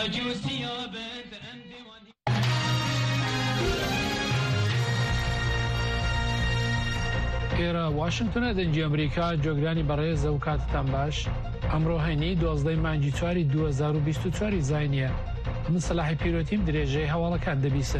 ئێرە واشنگتنە دەنگی ئەمریکا جۆگرانی بەڕێزە و کاتتان باش. ئەمڕۆ هەینی 12 مانگی 2024 زاینیە. من سەلاحی پیرۆتیم درێژەی هەواڵەکان دەبیسن.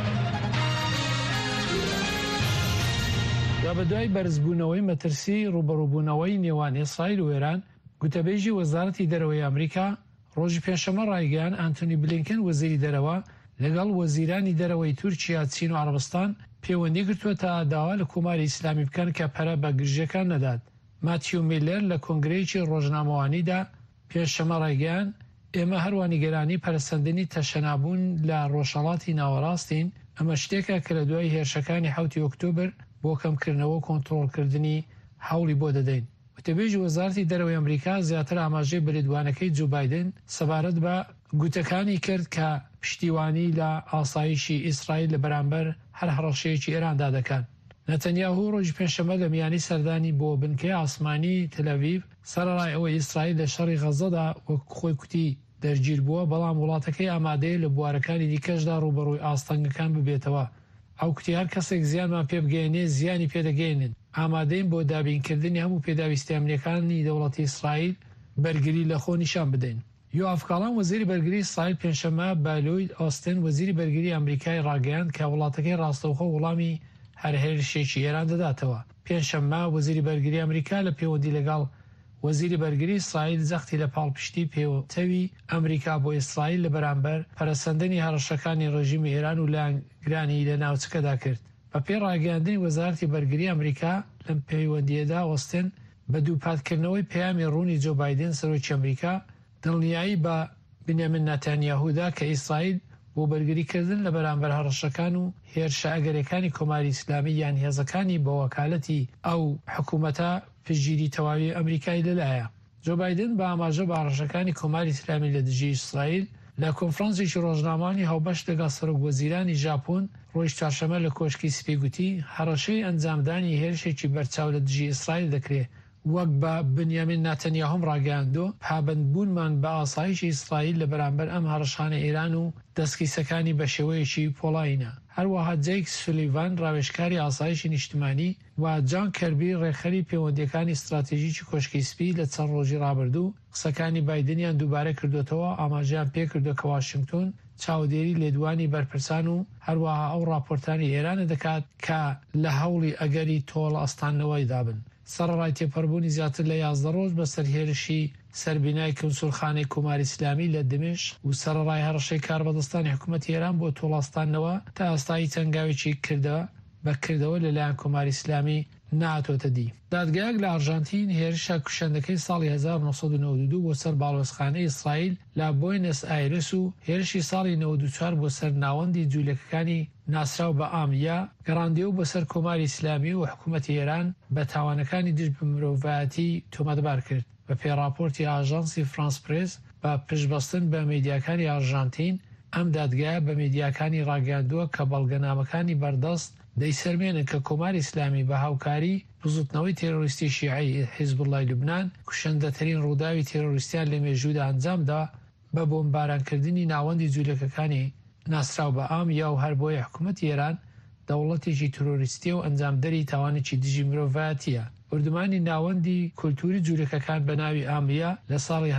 بەدوای بەرزبوونەوەی مەترسی ڕوبەڕووبوونەوەی نێوان ئیسرائیل و ئێران، گوتەبێژی وەزارەتی دەرەوەی ئەمریکا ڕۆژی پێشەمە ڕایگەیاند ئانتۆنی بلینکن وەزیری دەرەوە لەگەڵ وەزیرانی دەرەوەی تورکیا، چین و عەرەبستان پەیوەندی کردووەتە داوا لە کۆماری ئیسلامی بکەن کە پەرە بە گرژیەکان نەدات. ماتیو میلەر لە کۆنگرەیەکی ڕۆژنامەوانیدا پێشەمە ڕایگەیاند ئێمە هەروە نیگەرانی پەرسەندنی تەشەنابوون لە ڕۆژهەڵاتی ناوەڕاستین. ئەمە شتێکە کە لە دوای هێرشەکانی 7 ئۆکتۆبر بۆ کەمکردنەوە و کۆنتڕۆڵکردنی هەوڵی بۆ دەدەین. وتەبێژی وەزارەتی دەرەوەی ئەمریکا زیاتر ئاماژەی بریندوانەکەی جو بایدن سەبارەت بە گوتەکانی کرد کە پشتیوانی لە ئاسایشی ئیسرائیل لە بەرامبەر هەر هەڕەشەیەکی ئێراندا دەکات. نەتەنیاهو ڕۆژی پێشەمە لە میانی سەردانی بۆ بنکەی ئاسمانی تەلەڤیڤ سەرەڕای ئەوەی ئیسرائیل لە شەڕی غەزەدا وەک خۆی کوتی دەرگیر بووە، بەڵام وڵاتەکەی ئامادەیە لە بوارەکانی دیکەشدا ڕوبەڕووی ئاستەنگەکان ببێتەوە. ئەو کوتی هەر کەسێک زیانمان پێ بگەێنێ زیانی پێدەگەێنن. ئامادەین بۆ دابینکردنی هەموو پێداویستی ئەمریکانی دەوڵەتی ئیسرائیل بەرگری لە خۆ نیشان بدەین. یۆآف گاڵان وەزیری بەرگری ئیسرائیل پێنجشەممە بە لۆید ئۆستن وەزیری بەرگری ئەمریکای ڕاگەیاند کە وڵاتەکەی ڕاستەوخۆ وەڵامی هەر هێرشێکی ئێران دەداتەوە. پێنجشەممە وەزیری بەرگری ئەمریکا لە پەیوەندی لەگەڵ وەزیری بەرگری ئیسرائیل زەختی لە پاڵپشتی پێوتەوی ئەمریکا بۆ ئیسرائیل لە بەرامبەر پەرەسەندنی هەڕەشەکانی ڕژیمی ئێران و لایەنگرانی لە ناوچەکەدا کرد. بە پێی ڕاگەیاندنی وەزارەتی بەرگری ئەمریکا لەم پەیوەندیەدا ئۆستن بە دووپاتکردنەوەی پەیامی ڕوونی جو بایدن سەرۆکی ئەمریکا دڵنیایی بە بنیامین نەتانیاهودا کە ئیسرائیل بۆ بەرگریکردن لە بەرامبەر هەڕەشەکان و هێرشە ئەگەرەکانی کۆماری ئیسلامی یان هێزەکانی بە وەکالەتی ئەو حکوومەتە پشتگیری تەواوی ئەمریکای لەلایە. جو بایدن بە ئاماژە بە هەڕەشەکانی کۆماری ئیسلامی لە دژی ئیسرائیل لە کۆنفرانسێکی ڕۆژنامەوانی هاوبەش لەگەڵ سەرۆک وەزیرانی ژاپۆن ڕۆژی چوارشەممە لە کۆشکی سپی گوتی هەڕەشەی ئەنجامدانی هێرشێکی بەرچاو لە دژی ئیسرائیل دەکرێت. وەک بە بنیامین نەتەنیاهوم ڕاگەیاندۆ پابەندبوونمان بە ئاسایشی ئیسرائیل لە بەرامبەر ئەم هەڕەشانە ئێران و دەستکیسەکانی بە شێوەیەکی پۆڵاینە. هەروەها جەیک سولیڤان ڕاوێژکاری ئاسایشی نیشتمانی و جان کەربی ڕێکخەری پەیوەندیەکانی استراتیژیکی کۆشکی سپی لە چەند ڕۆژی ڕابردوو قسەکانی بایدنیان دووبارە کردوتەوە، ئاماژیان پێکردو کە واشنگتۆن چاودێری لێدوانی بەرپرسان و هەروەها ئەو راپۆرتانی ئێرانە دەکات کە لە هەوڵی ئەگەری تۆڵ ئەستانەوەی دابن. سەرڕای تێپەڕبوونی زیاتر لە 11 ڕۆژ بەسەر هێرشی سەربینای کونسوڵخانەی کۆماری ئیسلامی لە دمشق و سەرڕای هەڕەشەی کاربەدەستانی حکوومەتی ئێران بۆ تۆڵاستانەوە تا ئەستایی چەنگاوێکی بەکردەوە لەلایەن کۆماری ئیسلامی ناتۆتە دی. دادگایەک لە ئەرژانتین هێرشە کوشندەکەی ساڵی 1992 بۆ سەر باڵۆزخانەی ئیسرائیل لە بۆینەس ئایرس و هێرشی ساڵی 94 بۆ سەر ناوەندی جوولەکەکانی ناسراو بە ئامیا گەڕاندەوە بەسەر کۆماری ئیسلامی و حکوومەتی ئێران بە تاوانەکانی دژ بە مرۆڤایەتی تۆمەتبار کرد. بە پێڕاپۆرتی ئاژانسی فرانس پرێس بە پشتبەستن بە میدیاکانی ئەرژانتین، ئەم دادگایە بە میدیاکانی ڕاگەاندووە کە بەڵگەنامەکانی بەردەست دەیسەرمێنن کە کۆماری ئیسلامی بە هاوکاری بزوتنەوەی تێرۆریستی شیعی حیزبوڵای لوبنان کوشندەترین ڕووداوی تێرۆریستیان لە مێژوودا ئەنجامدا بە بۆمبارانکردنی ناوەندی جوولەکەکانی ناسراو بە ئام یا و هەر بۆیە حکوومەتی ئێران دەوڵەتێکی تۆرۆریستی و ئەنجامدەری تاوانێکی دژی مرۆڤایەتیە. وردمانی ناوەندی کولتوری جوولەکەکان بە ناوی ئامیا لە ساڵی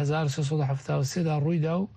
1973دا ڕوویدا و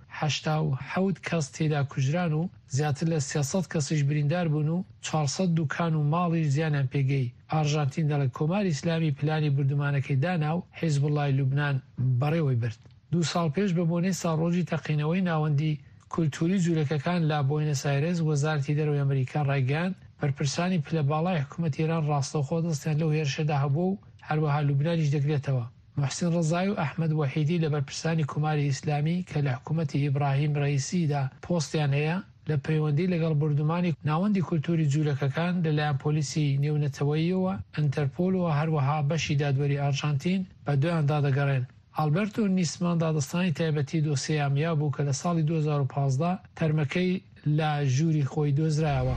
87 کەس تێدا کوژران و زیاتر لە 300 کەسیش بریندار بوون و 400 دوکان و ماڵی زیانیان پێگەی. ئارژانتیندا لە کۆماری ئیسلامی پلانی بردومانەکەی دانا و حیزبوڵای لوبنان بەڕێوەی برد. 2 ساڵ پێش بە بۆنەی ساڵڕۆژی تەقینەوەی ناوەندی کولتوری جوولەکەکان لە بۆینەس ئایرس وەزارەتی دەرەوەی ئەمریکا ڕایگەیاند بەرپرسانی پلەباڵای حکوومەتی ئێران ڕاستەوخۆ دەستیان لەو هێرشەدا هەبوو و هەروەها لوبنانیش دەگرێتەوە. محسین ڕزای و ئەحمەد وەحیدی لە بەرپرسانی کۆماری ئیسلامی کە لە حکوومەتی ئیبراهیم ڕەئیسیدا پۆستیان هەیە لە پەیوەندی لەگەڵ بردومانی ناوەندی کولتوری جوولەکەکان لەلایەن پۆلیسی نێونەتەوەییەوە، ئەنتەرپۆل و هەروەها بەشی دادوەری ئارژانتین بە دویان دادەگەڕێن. ئالبەرتۆ نیسمان دادەستانی تایبەتی دۆسیەیامیا بوو کە لە ساڵی 2015 تەرمەکەی لە ژووری خۆی دۆزرایەوە.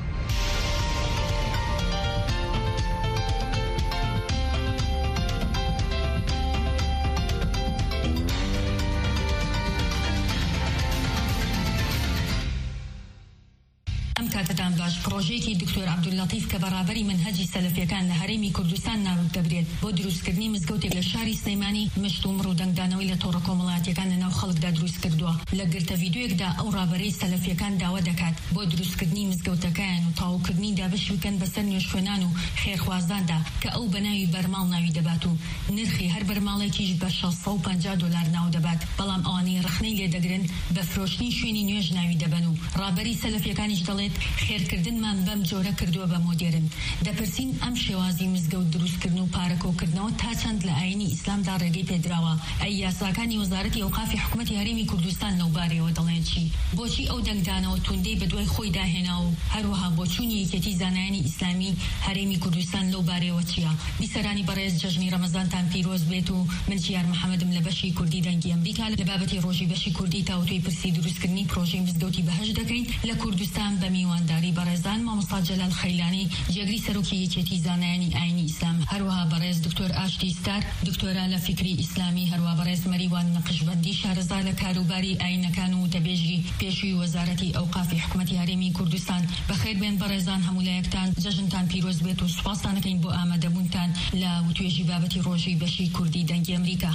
کاتتان باش. پرۆژەیەکی دکتۆر عەبدوللەتیف کە بەڕابەری منهەجی سەلەفیەکان لە هەرێمی کوردستان ناوت دەبرێت بۆ دروستکردنی مزگەوتێک لە شاری سلەیمانی مشت و مڕ و دەنگدانەوەی لە تۆڕە کۆمەڵایەتیەکان لەناو خەڵکدا دروست کردووە. لە گرتە ڤیدیۆیەکدا ئەو ڕابەرەی سەلەفیەکان داوا دەکات بۆ دروستکردنی مزگەوتەکان و تاوکردنی دابش بکەن بەسەر نوێژخوێنان و خێرخوازاندا کە ئەو بە ناوی بەرماڵ ناوی دەبات و نرخی هەر بەرماڵێکیش بە $650 ناو دەبات. بەڵام ئەوانەی ڕخنەی لێدەگرن بە فرۆشتنی شوێنی نوێژ ناوی دەبن و ڕابەری سەلەفیەکانیش دەڵێت خێرکردنمان بەم جۆرە کردووە بە مۆدێرن. دەپرسین ئەم شێوازی مزگەوت دروستکردن و پارەکەوکردنەوە تا چەند لە ئاینی ئیسلامدا ڕێگەی پێدراوە؟ ئەی یاساکانی وەزارەتی ئەوقافی حکوومەتی هەرێمی کوردستان لەو بارەیەوە دەڵێن چی؟ بۆچی ئەو دەنگدانەوە توندەی بەدوای خۆی داهێنا و هەروەها بۆچوونی یەکێتی زانایانی ئیسلامی هەرێمی کوردستان لەو بارەیەوە چییە؟ بیسەرانی بەڕێز جەژنی ڕەمەزانتان پیرۆز بێت و من چیار محەممەدم لە بەشی کوردی دەنگی ئەمریکا لە بابەتی ڕۆژی بەشی کوردی تاوتوی پرسی دروستکردنی پرۆژەی مزگەوتی بەهەش دەکەین لە کوردستان بە میوانداری بەڕێزان مامۆستا جەلال خەیلانی جێگری سەرۆکی یەکێتی زانایانی ئاینی ئیسلام، هەروەها بەڕێز دکتۆر ئاشتی ستار دکتۆرا لە فکری ئیسلامی، هەروەها بەڕێز مەریوان نەقشبەندی شارەزا لە کاروباری ئاینەکان و تەبێژی پێشووی وەزارەتی ئەوقافی حکوومەتی هەرێمی کوردستان. بەخێر بێن بەڕێزان هەمولایەکتان، جەژنتان پیرۆز بێت و سوپاسان دەکەین بۆ ئامادەبوونتان لە وتوێژی بابەتی ڕۆژی بەشی کوردی دەنگی ئەمریکا.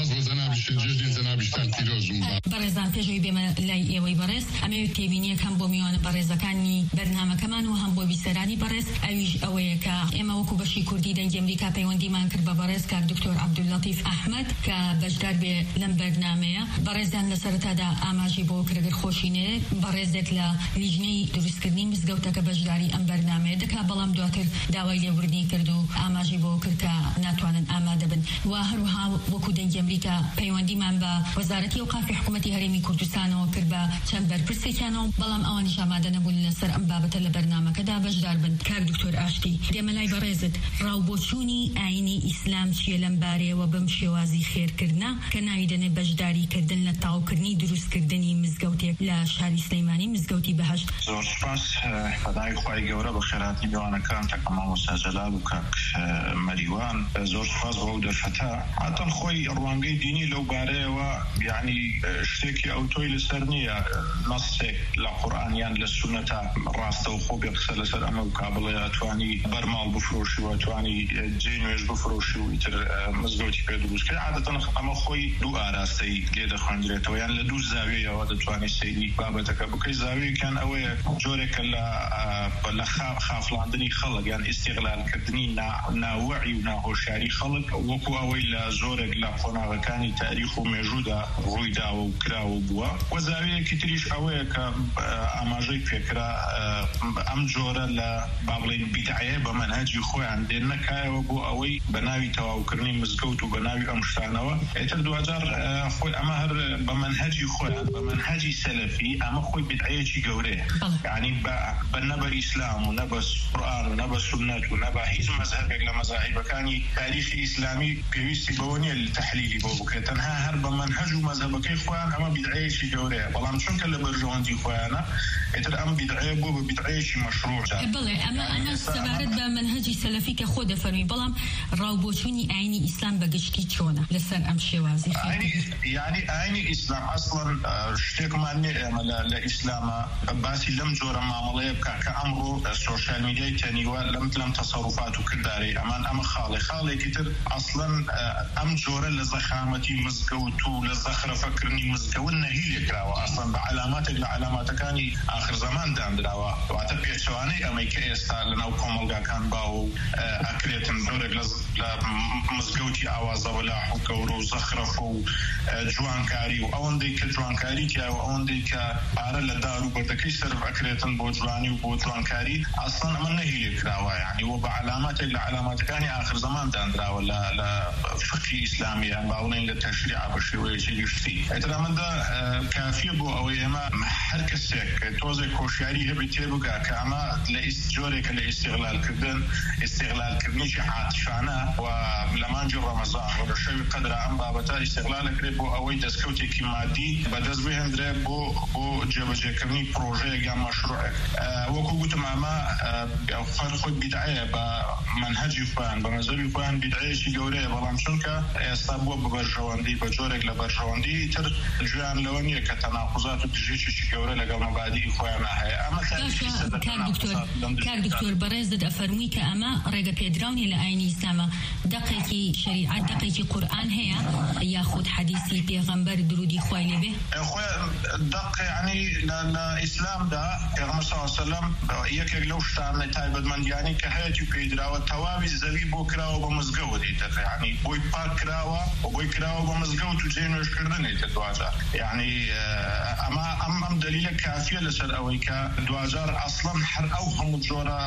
بەڕێزان پێشەوەی بێمە لای ئێوەی بەڕێز ئەمەوێت تێبینیەک هەم بۆ میوانە بەڕێزەکانی بەرنامەکەمان و هەم بۆ بیسەرانی بەڕێز ئەویش ئەوەیە کە ئێمە وەکو بەشی کوردی دەنگی ئەمریکا پەیوەندیمان کرد بە بەڕێز کار دکتۆر عەبدوللەتیف ئەحمەد کە بەشدار بێ لەم بەرنامەیە. بەڕێزیان لە سەرەتادا ئاماژی بۆ کرد خۆشینێ بەڕێزێک لە لیژنەی دروستکردنی مزگەوتەکە بەشداری ئەم بەرنامەیە دەکا، بەڵام دواتر داوای لێبوردنی کرد و ئاماژی بۆ کرد کە ناتوانن ئامادە بن. و هەروەها وەکو دەنگی ئەمریکا پەیوەندیمان بە وەزارەتی ئەوقافی حکوومەتی هەرێمی کوردستانەوە کرد بە چەند بەرپرسێکیانەوە، بەڵام ئەوانیش ئامادە نەبوون لەسەر ئەم بابەتە لە بەرنامەکەدا بەشدار بن. کار دکتۆر ئاشتی دێمە لای بەڕێزت، ڕاوبۆچوونی ئاینی ئیسلام چیە لەم بارەیەوە بەم شێوازی خێرکردنە کە ناوی دەنێ بەشداریکردن لە تاوکردنی دروستکردنی مزگەوتێک لە شاری سلەیمانی مزگەوتی بەهەشت؟ زۆر سپاس خدای خوای گەورە بە خێراتی میوانەکان تەکە مامۆستا جەلال و کاک مەریوان. زۆر سپاس بۆ ئەو دەرفەتە. هاتەن خۆی ڕوانگەی دینی لەو بارەیەوە یعنی شتێکی ئەوتۆی لەسەر نییە، نەسێک لە قورئانیان لە سونەتە ڕاستە و خۆ بێ قسە لەسەر ئەمە و کابڵێ ئەتوانی بەرماڵ بفرۆشی و ئەتوانی جێ نوێژ بفرۆشی و ئیتر مزگەوتی پێ دروستکرد. عادەتەن ئەمە خۆی دوو ئاراستەی لێ دەخوێندرێتەوە، یان لە دوو زاویەوە دەتوانی سەیری بابەتەکە بکەی. زاویەکان ئەوەیە جۆرێکە لە خافڵاندنی خەڵک یان ئیستیغلالکردنی ناوەعی و ناهۆشیاری خەڵک وەکو ئەوەی لە زۆرێک لە قۆناغەکانی تاریخ و مێژوودا ڕوویداوە و کراوە بووە. و زاویەکی تریش ئەوەیە کە ئاماژەی پێکرا ئەم جۆرە لە با بڵێن بیدعەیە بە مەنهەجی خۆیان دێن نەکایەوە بۆ ئەوەی بە ناوی تەواوکردنی مزگەوت و بە ناوی ئەم شتانەوە ئێتر دوجار خۆی ئەمە هەر بە مەنهەجی خۆیان بە مەنهەجی سەلەفی ئەمە خۆی بیدعەیەکی گەورەیە، یعنی بە نەبە ئیسلام و نەبە قورئان و نەبە سونەت و نەبە هیچ مەذهبێک لە مەذاهیبەکانی تاریخی ئیسلامی پێویستی بەوە نیە تەحلیلی بۆ بکرێت، تەنها هەر بە مەنهەج و مەذهبەکەی خۆیان ئەمە بیدعەیەکی گەورەیە. بەڵام چونکە لە بەرژەوەندی خۆیانە ئێتر ئەم بیدعەیە بۆ بە بیدعەیەکی مەشروع. بڵێ ئەمە سەبارەت بە مەنهەجی سەلەفی کە خۆ دەفەرمی، بەڵام ڕاوبۆچوونی ئاینی ئیسلام بەگشتی چۆنە لەسەر ئەم شێوازی؟ یعنی ئاینی ئیسلام ئەسڵەن شتێکمان نیە ئێمە لە ئیسلامە باسی لەم جۆرە مامەڵەیە بکە کە ئەمڕۆ سۆشیال میدیای تەنیوە لەم تەسەڕوفات و کردارەی ئەمە خاڵێکی تر ئەسڵەن ئەم جۆرە لە زەخامەتی مزگەوت و لە زەخرەفەکردنی مزگەوت نەهی لێکراوە، ئەسڵەن بە علاماتێک لە علاماتەکانی آخر زەمان دانراوە. واتە پێچەوانەی ئەمەی کە ئێستا لەناو کۆمەڵگاکان باو ئەکرێتن زۆرێک لە مزگەوتی ئاوازە وەلاح و گەورە و زەخرەفە و جوانکاری و ئەوەندەی کە جوانکاری تیاوە ئەوەندەی کە پارە لە دار و بەردەکەی سەرف ئەکرێتن بۆ جوانی و بۆ جوانکاری ئەسڵەن ئەمە نەهی لێکراوە، یعنی وە بە علاماتێک لە علاماتەکانی آخر زەمان دانراوە لە فقهی ئیسلامیان باوڵێن لە تەشریع بە شێوەیەکی گشتی. ئێتر ئەمەدا کافیە بۆ ئەوەی ئێمە هەر کەسێک تۆزێک کۆشیاری هەبێت تێبگا کە ئەمە لە جۆرێکە لە ئیستیغلالکردنیی عاتیفانە و لە مانجی ڕەمەزان و لە شەوی قەدرە ئەم بابەتە ئیستیغلالەکرێت بۆ ئەوەی دەستکەوتێکی مادی بەدەست بهێنرێت بۆ جێبەجێکردنی پرۆژەیەک یان مەشروعێک. وەکو گوتم ئەمە خۆی بیدعەیە بە مەنهەجی خۆیان بە مەذهەبی خۆیان بیدعەیەکی گەورەیە، بەڵام چونکە ئێستا بووە بە بەرژەوەندی بە جۆرێک لە بەرژەوەندی تر گوێیان لەوە نییە کە تەناقوزات و دژێکی گەورە لەگەڵ مەبادیی خۆیان هەیە. کاک دکتۆر بەڕێزت ئەفەرمووی کە ئەمە ڕێگە پێدراونی لە ئاینی ئیسلامە دەقێکی شریعەت دەقێکی قورئان هەیە یاخود حەدیثی پێغەمبەر درودی خوای لێبێ دق يعني لإسلام دا پیغمبر صلی الله عليه وسلم یەکێک لەو شتانە تایبەتمەندیانی کە هەیەی پێدراوە تەواوی زەوی بۆ کراوە بە مزگەوت ئیتر يعني بۆی پاک کراوە و بۆی کراوە بە مزگەوت و جێ نوێژکردن ئیتر دوجار يعني ئەم دلیلە کافیە لەسەر ئەوەی کە دوجار ئەسڵەن هەر ئەو هەموو جۆرە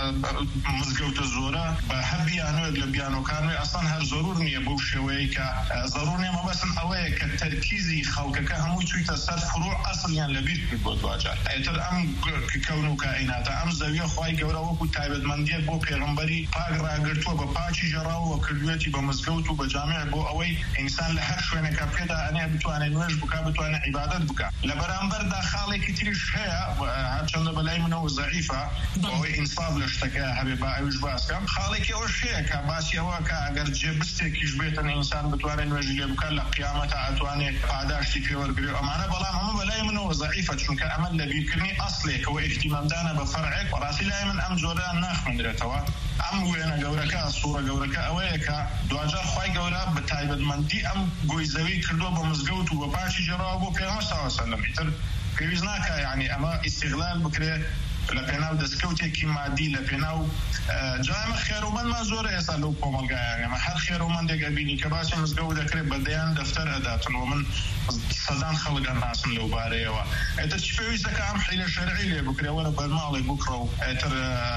مزگەوتە زۆرە بە هەر بیانوێک لە بیانۆکانوێ ئەسڵەن هەر زۆرور نییە بەو شێوەیە کە ضرور نیە مەبەستن ئەوەیە کە تەرکیزی خەڵکەکە هەمووی چوویتە سەر فروع ئەسڵیان لەبیر کرد بۆ دوجار ئیتر ئەم کەون و کائیناتە ئەم زەویە خوای گەورە وەکو تایبەتمەندیەک بۆ پێغەمبەری پاک ڕاگرتووە بە پاچی ژەڕاوە و کردوێتی بە مزگەوت و بە جامع بۆ ئەوەی ئینسان لە هەر شوێنێکە پێدا ئەنێ بتوانێت نوێژ بکات بتوانێت عیبادەت بکات لە بەرامبەردا خاڵێکی تریش هەیە هەرچەندە بەلای منەوە زەعیفە ئەوەی ئینساب لە شتەکە هەبێ با ئەویش باسکەم خاڵێکی ئەوەش هەیە کە باسی ئەوە کە ئەگەر جێبستێکیش بێتن ئینسان بتوانێت نوێژی لێ بکات لە قیامەتە ئەتوانێت پاداشتی پێوەرگرێ ئەمانە بەڵام ئەمە بەلای منەوە زەعیفە چونکە ئەمە لەبیرکردنی ئەسڵێکەوە ئیحتیمامدانە بە فەرعێک ڕاستی لای من ئەم جۆرەیان ناخوێندرێتەوە ئەم وێنە گەورەکە سوورە گەورەکە ئەوەیە کە دوجار خوای گەورە بە تایبەتمەندی ئەم گۆی زەوی کردووە بە مزگەوت و بە پاچی ژێڕاوە بۆ پێغەمبەر صلی الله علیه وسلم ئیتر پێویست ناکە یعنی ئەمە ئیستیغلال بکرێت لە پێناو دەستکەوتێکی مادی لە پێناو جایمە خێرومەندمان زۆرە ئێستا لەو کۆمەلگایان ئەمە هەر خێرومەندێک ئەبینی کە باسی مزگەوت دەکرێت بەدەیان دەفتەر ئەداتن و من سەدان خەڵک ناسم لەو بارەیەوە ئێتر چ پێویستەکە ئەم حیلە شەرعی لێ بکرێ وەرە بەرماڵێک بکڕە و ئێتر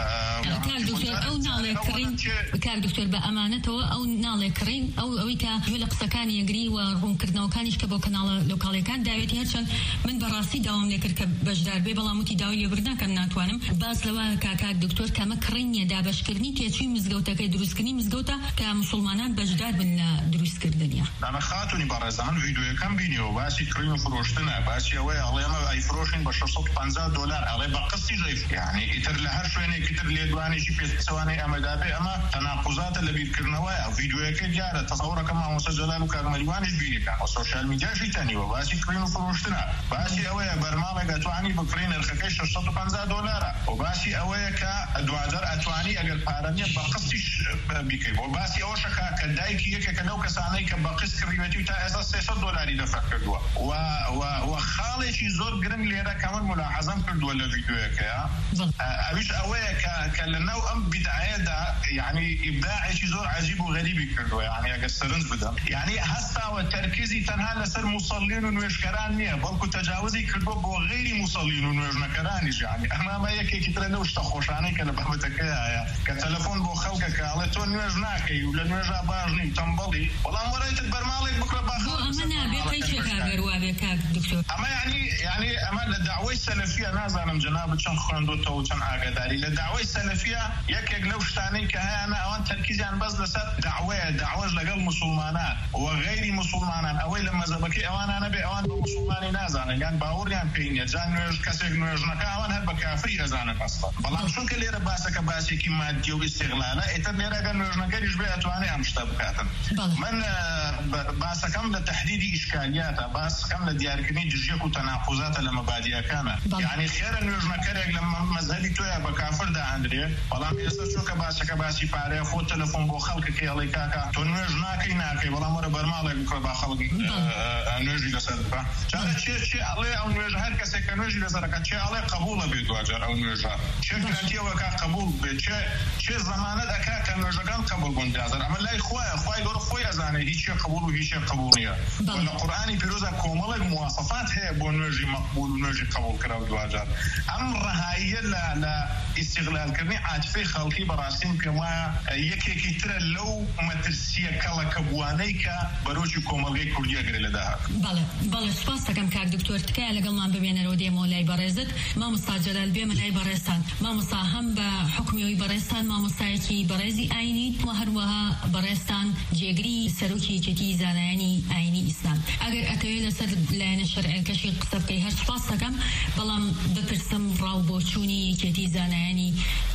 کاک دکتۆر ئەو ناڵێکڕین کاک دکتۆر بە ئەمانەتەوە ئەو ناڵێکڕین ئەوەی کە لە قسەکانی یەگری و ڕوونکردنەوەکانیش کە بۆ کەناڵە لۆکاڵیەکان داوێتی هەرچەند من بەڕاستی داوام لێ کرد کە بەشدار بێ بەڵام وتی داوای لێبوردنەکەم ناتوانم باس لەوە کاک دکتۆر کەمە کڕینیە دابەشکردنی تێچووی مزگەوتەکەی دروستکردنی مزگەوتە کە مسلمانان بەشدار بن لە دروستکردنیە دامە خاتونی بەڕێزان ڤیدیۆیەکەم بینیەوە باسی کڕین و فرۆشتنە باسی ئەوەیە ئەڵێ ئەمە ئەیفرۆشین بە 650 دلار ئەڵێ بە قستی ژەیف یعنی ئیتر لە هەر شوێنێکی تر لێدوانێکی پێچەوانەی ئەمەدابێ ئەمە تەناقوزاتە لە بیرکردنەوەیە ڤیدیۆیەکە دیارە تەسەوڕەکە مامۆستا جەلال و کارمەریوانیش بینیکە و سۆشیال میدیاشی تەنیوە باسی کڕین و فرۆشتنە باسی ئەوەیە بەرماڵێک ئەتوانی بکڕی نرخەکەی 650 دلارە و باسی ئەوەیە کە دوجار ئەتوانی ئەگەر پارە نییە بە قستیش بیکەی بۆ باسی ئەوەشەکە کە دایکی یەکێکە لەو کەسانەی کە بە قست کڕیوەتی و تا ئێستا 300 دلاری دەفەر کردووە و خاڵێکی زۆر گرنگ لێرە کە من ملاحەزەم کردووە لە ڤیدیۆیەکەیە ئەویش ئەوەیە کە لەناو ئەم بیدعەیەدا یعنی ئیبداعێکی زۆر عەجیب و غەریبی کردووە یعنی ئەگەر سەرنج بدەم یعنی هەستاوە تەرکیزی تەنها لەسەر موسەڵین و نوێژکەران نییە بەڵکو تەجاوزی کردووە بۆ غەیری موسەڵین و نوێژنەکەرانیش یعنی ئەمە یەکێکی ترە لەو شتە خۆشانەی کە لە بابەتەکەیە کە تەلەفۆن بۆ خەڵکەکە ئەڵێ تۆ نوێژ ناکەی و لە نوێژا باش نی تەمبەڵی بەڵام وەرەیتت بەرماڵێک بکڕە باخە ئەمە نابێت چێکاگەر وابێ کاک دکتۆر ئەمە یعنی ئەمە لە داوای سەلەفیە نازانم جەناب چەند خوێندوتەوە و چەند ئاگاداری لە داوای سەلەفیە یەکێک لەو شتانەی کە هەیەە ئەوان تەرکیزیان بەس لەسەر داوەش لەگەڵ موسڵمانان و غەیری موسڵمانان ئەوەی لە مەزەبەکەی ئەوانانە بێ ئەوان بە موسڵمانی نازانن یان باوەڕیان پێی نییە جان نوێژ کەسێک نوێژنەکە ئەوان هەر بە کافری ئەزانن ئەسڵەن بەڵام چونکە لێرە باسەکە باسێکی مادی و ئیستیغلالە ئیتر لێرە ئەگەر نوێژنەکەریش بێ ئەتوانێ ئەم شتە بکاتن من باسەکەم لە تەحلیلی ئیشکالیاتە باسەکەم لە دیارکردنی دژیەک و تەناقوزاتە لە مەبادیەکانە یعنی خێرە نوێژنەکەرێک لە مەزهەبی تۆیە بە کافر داهەندرێ بەڵام ئێستا چونکە باسەکە باسی پارەیە خۆ تەلەفۆن بۆ خەڵکەکەی ئەڵێ کاکە تۆ نوێژ ناکەی بەڵام وەرە بەرماڵێک بکڕە با خەڵکی نوێژی لەسەر بکە جارە چێ ئەڵێ ئەو نوێژ هەر کەسێک کە نوێژی لەسەرەکە چێ ئەڵێ قبوڵە بێت دوجار ئەو نوێژە چێ گرنتیەوە کا قبول بێت چێ زەمانەت ئەکا کە نوێژەکان قبول بوون جازر ئەمە لای خۆیە خوای گەورە خۆی ئەزانێ هیچ قبول و هیچ قبول نییە لە قورئانی پیرۆزە کۆمەڵێک مواصفات هەیە بۆ نوێژی مەقبول و نوێژی قبول کراو دوجار ئەم ڕەهاییە لە ئیستیغلالکردنی عاتفەی خەڵکی بەڕاستین پێم وایە یەکێکی ترە لەو مەترسیە کەڵەکە بوانەی کە بەرۆکی کۆمەڵگەی کوردیە گرێ لە داهات بەڵێ سوپاس دەکەم کاک دکتۆر تکایە لەگەڵمان بمێنەرەوە دێمەوە لای بەڕێزت مامۆستا جەلال بێمە لای بەڕێستان مامۆستا هەم بە حکمیەوەی بەڕێستان مامۆستایەکی بەڕێزی ئاینی و هەروەها بەڕێستان جێگری سەرۆکی یەکێتی زانایانی ئاینی ئیسلام ئەگەر ئەتەوێت لەسەر لایەنە شەرعیەکەشی قسە بکەی هەر سوپاس دەکەم بەڵام بپرسم ڕاو بۆ چوونی یەکێتی زانایانی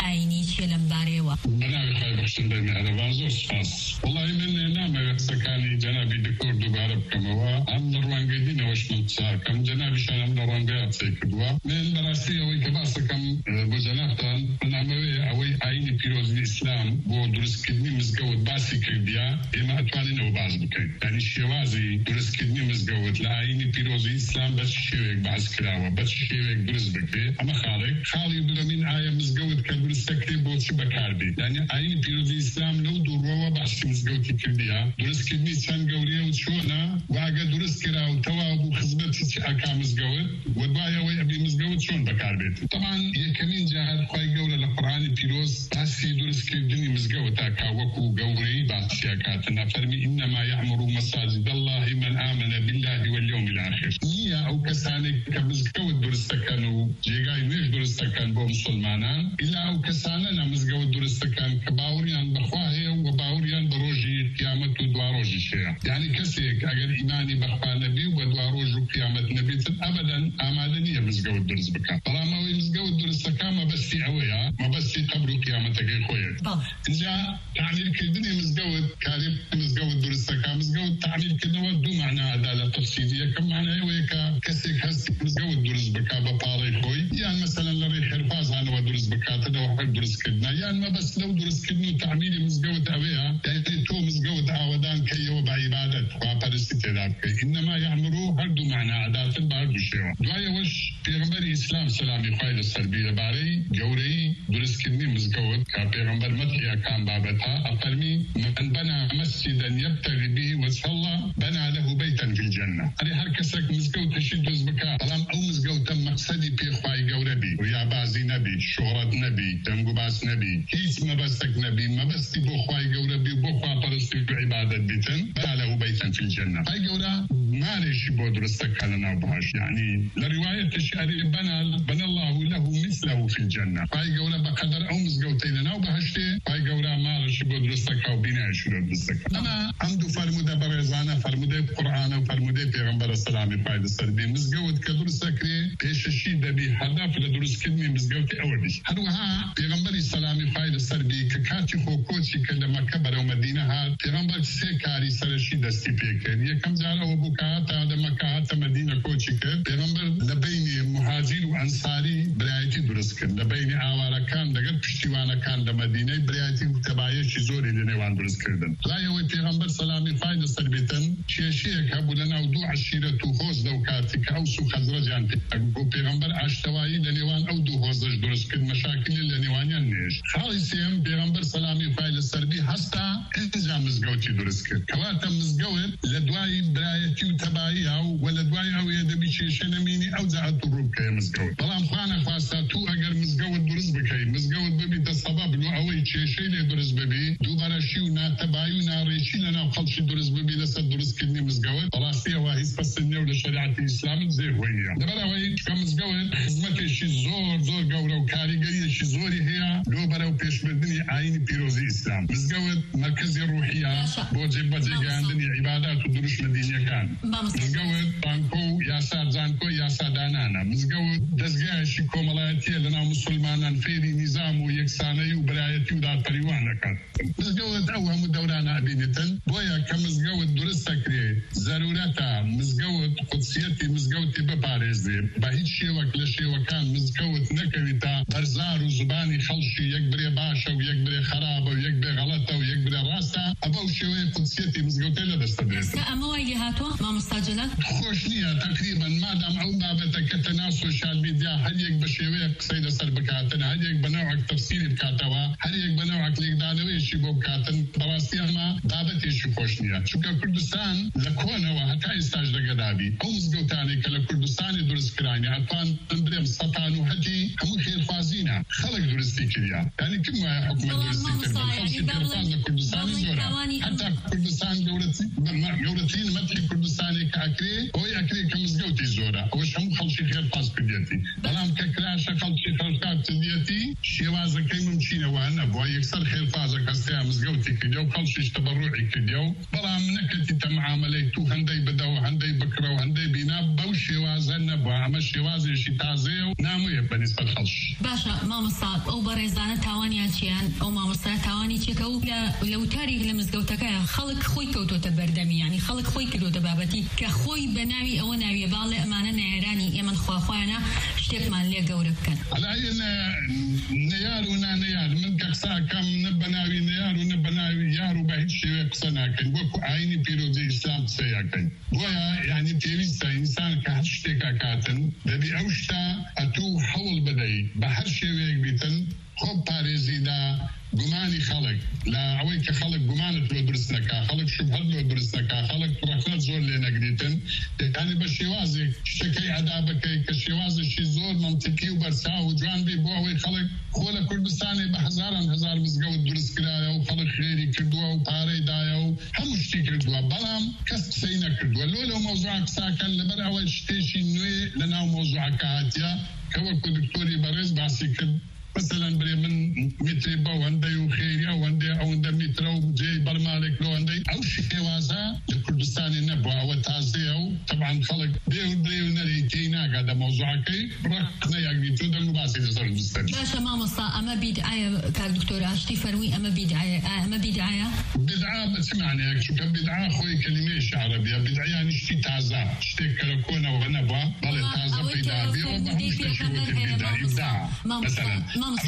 ئاینی چیە لەم بارەیەوە؟ بەناوی خۆی بەخشندەی میهرەبان زۆر سپاس. وەڵی من نامەوێت قسەکانی جەنابی دکتۆر دووبارە بکەمەوە، ئەم لە ڕوانگەی دینەوەش من قساکەم، جەنابیشان ئەم لە ڕوانگەی قسەی کردووە. من بەڕاستی ئەوەی کە باسەکەم بۆ جەنابتان نامەوێ ئەوەی ئاینی پیرۆزی ئیسلام بۆ دروستکردنی مزگەوت باسی کردیا، ئێمە ئەتوانین ئەوە باس بکەین. یعنی شێوازی دروستکردنی مزگەوت لە ئاینی پیرۆزی ئیسلام بە شێوەیەک باس کراوە، بە شێوەیەک دروست بکرێت. ئەمە خاڵی بڵێمین ئایا مزگەوت کە دروستەکرێت بۆچی بەکاربێت. یعنی ئاینی پیرۆزی ئیسلام لەو دووڕەوە باسی مزگەوتی کردیا، دروستکردنی چەند گەورەیە و چۆنە، واگە دروست کرا و تەواو بوو خزمەتی چی ئەکا مزگەوت، و دوایە ئەوەی ئەبی مزگەوت چۆن بەکاربێت. طبعاً یەکەمین جار خوای گەورە لە قورئانی پیرۆز باسی دروستکردنی مزگەوت ئەکا وەکو گەورەی باسی ئەکاتە، نەفەرمی ئینەما یەعمڕ مەساجد الله من آمن بالله واليوم الآخر. نییە ئەو کەسانێک کە مزگەوت دروستەکەن و جێگای نوێژ دروستەکەن بۆ مسلمانان، ئیلا ئەو کەسانە مزگەوت دروستەکەن کە باوریان بەخوا هەیە و باوریان بە ڕۆژی قیامەت و دوا ڕۆژیش هەیە. یعنی کەسێک ئەگەر ئیمانی بەخوا نەبی و بە دوا ڕۆژ و قیامەت نەبێتن ئەبەدەن ئامادە نییە مزگەوت دروست بکات. بەڵام ئەوەی مزگەوت دروستەکە مەبەستی ئەوەیە، مەبەستی قەبر و قیامەتەکەی خۆیەت. اینجا تعمیرکردنی مزگەوت، کاری مزگەوت دروستەکە، مزگەوت تعمیرکردنەوە دوو معنا ئەدا لە تەفسیری. یەکەم معنای ئەوەیە کە کەسێک هەستی مزگەوت دروست بکات بە پاڵەی خۆی، یان مەسەلەن لە ڕێی حرفازانەوە دروست بکاتە لەوە حەق دروستکردنە، یان مەبەست لەو دروستکردن و تعمیری مزگەوت ئەوەیە، یعنی تۆ مزگەوت ئاوەدان کەیەوە بە عیبادەت خواپەرستی تێدا بکەی. ئینەما یەعمڕ هەردوو معنا ئەداتن بە هەردوو شێوە. دوایەوەش پێغەمبەری ئیسلام سەلامی خوای لەسەر بی لەبارەی گەورەی دروستکردنی مزگەوت کە پێغەمبەر مەدحیەکان بابەتە ئەفەرمی من بەنا مەسجدا یەبتەغی به وجه الله بنا له بەیتا فی الجەنە. هەر کەسێک مزگەوتێکی دروست بکات، بەڵام ئەو مزگەوتە مەقسەدی پێخوای گەورە بی، ریابازی نەبی، شۆڕەت نەبی، دەنگ و باس نەبی، هیچ مەبەستێک نەبی، مەبەستی بۆ خوای گەورە بی، بۆ خواپەرستی و عیبادەت بیتن، بنا له بەیتا فی الجەنە. خوای گەورە مالێکی بۆ دروستەکە لە ناو بەهەشت، یعنی لە ریوایەتش ئەرێ بنا الله له مثله فی الجەنە. خوای گەورە بەقەدەر ئەو مزگەوتەی لە ناو بەهەشتێ، خوای گەورە ماڵێکی بۆ دروستەکە و بینایەکی بۆ دروستەکە. ئەمە ئەم دوو فەرمودە بەڕێزانە، فەرمودەی قورئانە و فەرمودەی پێغەمبەرە سەلامی خوای لەسەر بی، مزگەوت کە دروست دەکرێ پێشەشی دەبی هەدەف لە دروستکردنی مزگەوتی ئەوە بی. هەروەها پێغەمبەری سەلامی خوای لەسەر بی کە کاتی خۆکۆچی کە لە مەکە بەرەو مەدینە هات، پێغەمبەر سێ کاری سەرەشی دەستی پێکرد. یەکەم جار ئەوە بوو کە هاتە لە مەکە هاتە مەدینە کۆچی کرد، پێغەمبەر لە بینی مهاجیر و ئەنساری برایەتی دروست کرد، لە بینی ئاوارەکان لەگەڵ پشتیوانەکان لە مەدینەی برایەتی و تەبایەکی زۆری لە نێوان دروستکردن. لایەوەی پێغەمبەر سەلامی خوای لەسەر بێتن کێشەیەک هەبوو لە ناو دوو عەشیرەت و هۆز لەو کاتی کە ئەوس و خەزرەجیان بۆ پێغەمبەر ئاشتەوایی لە نێوان ئەو دوو هۆزەش دروست کرد، مەشاکلی لە نێوانیان نێشت. خاڵی سێم پێغەمبەر سەلامی خوای لەسەر بی هەستا ئینجا مزگەوتی دروست کرد، کەواتە مزگەوت لە دوای برایەتی و تەباییە و لە دوای ئەوەیە دەبی کێشە نەمینی ئەو جاعەت و ڕوو بکەیە مزگەوت. بەڵام خوا نەخواستا تو ئەگەر مزگەوت دروست بکەی، مزگەوت ببیتە سەبەب لە ئەوەی کێشەی لێ دروست ببی، دووبەرەشی و ناتەبایی و ناڕێکی لەناو خەڵکی دروست ببی لەسەر دروستکردنی مزگەوت، بەڕاستی ئەوە هیچ پەسەند نییە و لە شەریعەتی ئیسلامت زێڕۆی نییە. لەبەر ئەوەی کە مزگەوت خزمەتێکی زۆر گەورە و کاریگەریەکی زۆری هەیە لۆ بەرەو پێشبردننی ئاینی پیرۆزی ئیسلام. مزگەوت مەرکەزی ڕوحیە بۆ جێبەجێگەیاندنی عیبادات و دروشمە دینیەکان. مزگەوت بانکۆ و یاسازانکۆ یاسادانانە. مزگەوت دەستگایەکی کۆمەڵایەتیە لەناو مسلمانان، فێری نیزام و یەکسانەی و برایەتی و دادپەروانەکات. مزگەوت ئەو هەموو دەورانە ئەبینێتن، بۆیە کە مزگەوت دروست دەکرێ زەرورەتە مزگەوت قودسیەتی مزگەوتی بپارێزێ، بە هیچ شێوەک لە شێوەکان مزگەوت نەکەویتە بەرزار و زبانی خەڵکی یەک برێ باشە و یەک برێ خراپە و یەک برێ غەڵەتە و یەک برێ ڕاستە، ئەبەو شێوەیە قودسیەتی مزگەوتەی لەدەستە بێت. ئەمە وای لێ هاتووە مامۆستا جەلال؟ خۆش نییە تەقریبەن، مادام ئەو بابەتە کە تەنها سۆشیال میدیا هەر یەک بە شێوەیە قسەی لەسەر بکاتن، هەر یەک بە نەوعێک تەفسیری بکاتەوە، هەر یەک بە نەوعێک لێکدانەوەیەکی بۆ بکاتن، بەڕاستی ئەمە بابەتێکی خۆش نییە. چونکە کوردستان لە کۆنەوە هەتا ئێستاش دەگەدابی ئەو مزگەوتانێک کە لە کوردستانی دروستکرانی ئەتوان برێم سەتان و هەتی هەموو خێرخوازینە، خەڵک دروستی کردیا. یعنی کم وایە حکومەت دروستی کرد، خەڵکی خێرخواز لە کوردستانی زۆرە. هەتا کوردستان گەورەترین مەدحی کوردستانی کە ئەکرێ ئەوەی ئەکرێ کە مزگەوتی زۆرە، ئەوەش هەموو خەڵکی خێرخواز کردێتی. بەڵام کە کراشە خەڵکی خێرخواز کردێتی شێوازەکەی ممچینەوە نەبووە یەکسەر خێرفازە کەستیا مزگەوتی کردیا و خەڵکیش تەبەڕوعی کردیا و بەڵام نەکەتیتە معاملەی تو هەندەی بدەوە هەندەی بکرە و هەندەی بینا بەو شێوازە نەبووە ئەمە شێوازێکی تازەیە و نامویە بەنسبەت خەڵک. باشە مامۆستا ئەو بەڕێزانە تاوانیان چیان ئەو مامۆستا تاوانی چێکە و لە وتارێک لە مزگەوتەکەیە خەڵک خۆی کەوتۆتە بەردەمی ینی خەڵک خۆی کردوتە بابەتی کە خۆی بە ناوی ئەوە ناویە باڵێ ئەمانە نایرانی ئێمە خواخوایانە شتێکمان لێ گەورە بکەن. ئەلایە نەیار و نانەیار من کە قساکەم نە بە ناوی نەیار و نە بە ناوی یار و بە هیچ شێوەیە قسە ناکەین وەکو ئاینی پیرۆزی ئیسلام قسەیەکەین. بۆیە یعنی پێویستە ئینسان کە هەر شتێکا کاتن دەبی ئەو شتە ئەتوو هەوڵ بدەی بە هەر شێوەیەک بیتن خۆب پارێزیدا گومانی خەڵک لە ئەوەی کە خەڵک گومانت لۆ درست نەکا خەڵک شوبهەت لۆ درست نەکا خەڵک ڕەخنەت زۆر لێ نەگریتن یعنی بە شێوازێک شتەکەی ئەدا بکەی کە شێوازێکی زۆر منتیقی و بەرچاو و جوان بێ بۆ ئەوەی خەڵک خۆ لە کوردستانی بە هەزاران هەزار مزگەوت دروست کرایە و خەڵک خێری کردووە و پارەی دایە و هەموو شتی کردووە بەڵام کەس قسەی نەکردووە لەو مەوزوع قساکەن لەبەر ئەوەی شتێکی نوێ لە ناو مەوزوعەکە هاتیە کە وەکو دکتۆری بەڕێز باسی کرد مثلا بري من متري بوندي وخيري وندي متر وجي برمالك لوندي او شيوازا لكردستان نبوا وتازيو طبعا خلق ديو نري كينا قاعد موضوعكي ركنا يعني تود المباسي صار مستند باشا ما مصا اما بدعايه كدكتور اشتي فروي اما بدعايه بدعه بسمعني شو كان بدعه خوي كلمه عربيه بدعه يعني شتي تازه شتي كركونه ونبوا بل تازه بدعه مثلا